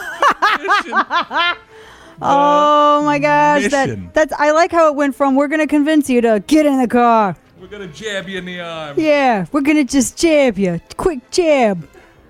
S1: oh my gosh. That's I like how it went from we're gonna convince you to get in the car.
S13: We're gonna jab you in the arm.
S1: Yeah, we're gonna just jab you. Quick jab.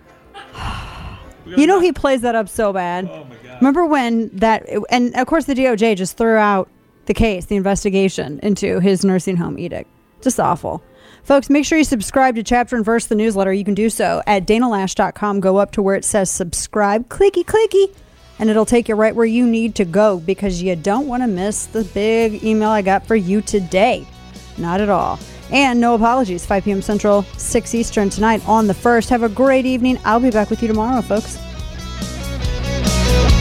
S1: You know he plays that up so bad. Oh my God. Remember when and of course the DOJ just threw out the case, the investigation into his nursing home edict. Just awful. Folks, make sure you subscribe to Chapter and Verse, the newsletter. You can do so at danalash.com. Go up to where it says subscribe, clicky, and it'll take you right where you need to go because you don't want to miss the big email I got for you today. Not at all. And no apologies, 5 p.m. Central, 6 Eastern tonight on the 1st. Have a great evening. I'll be back with you tomorrow, folks.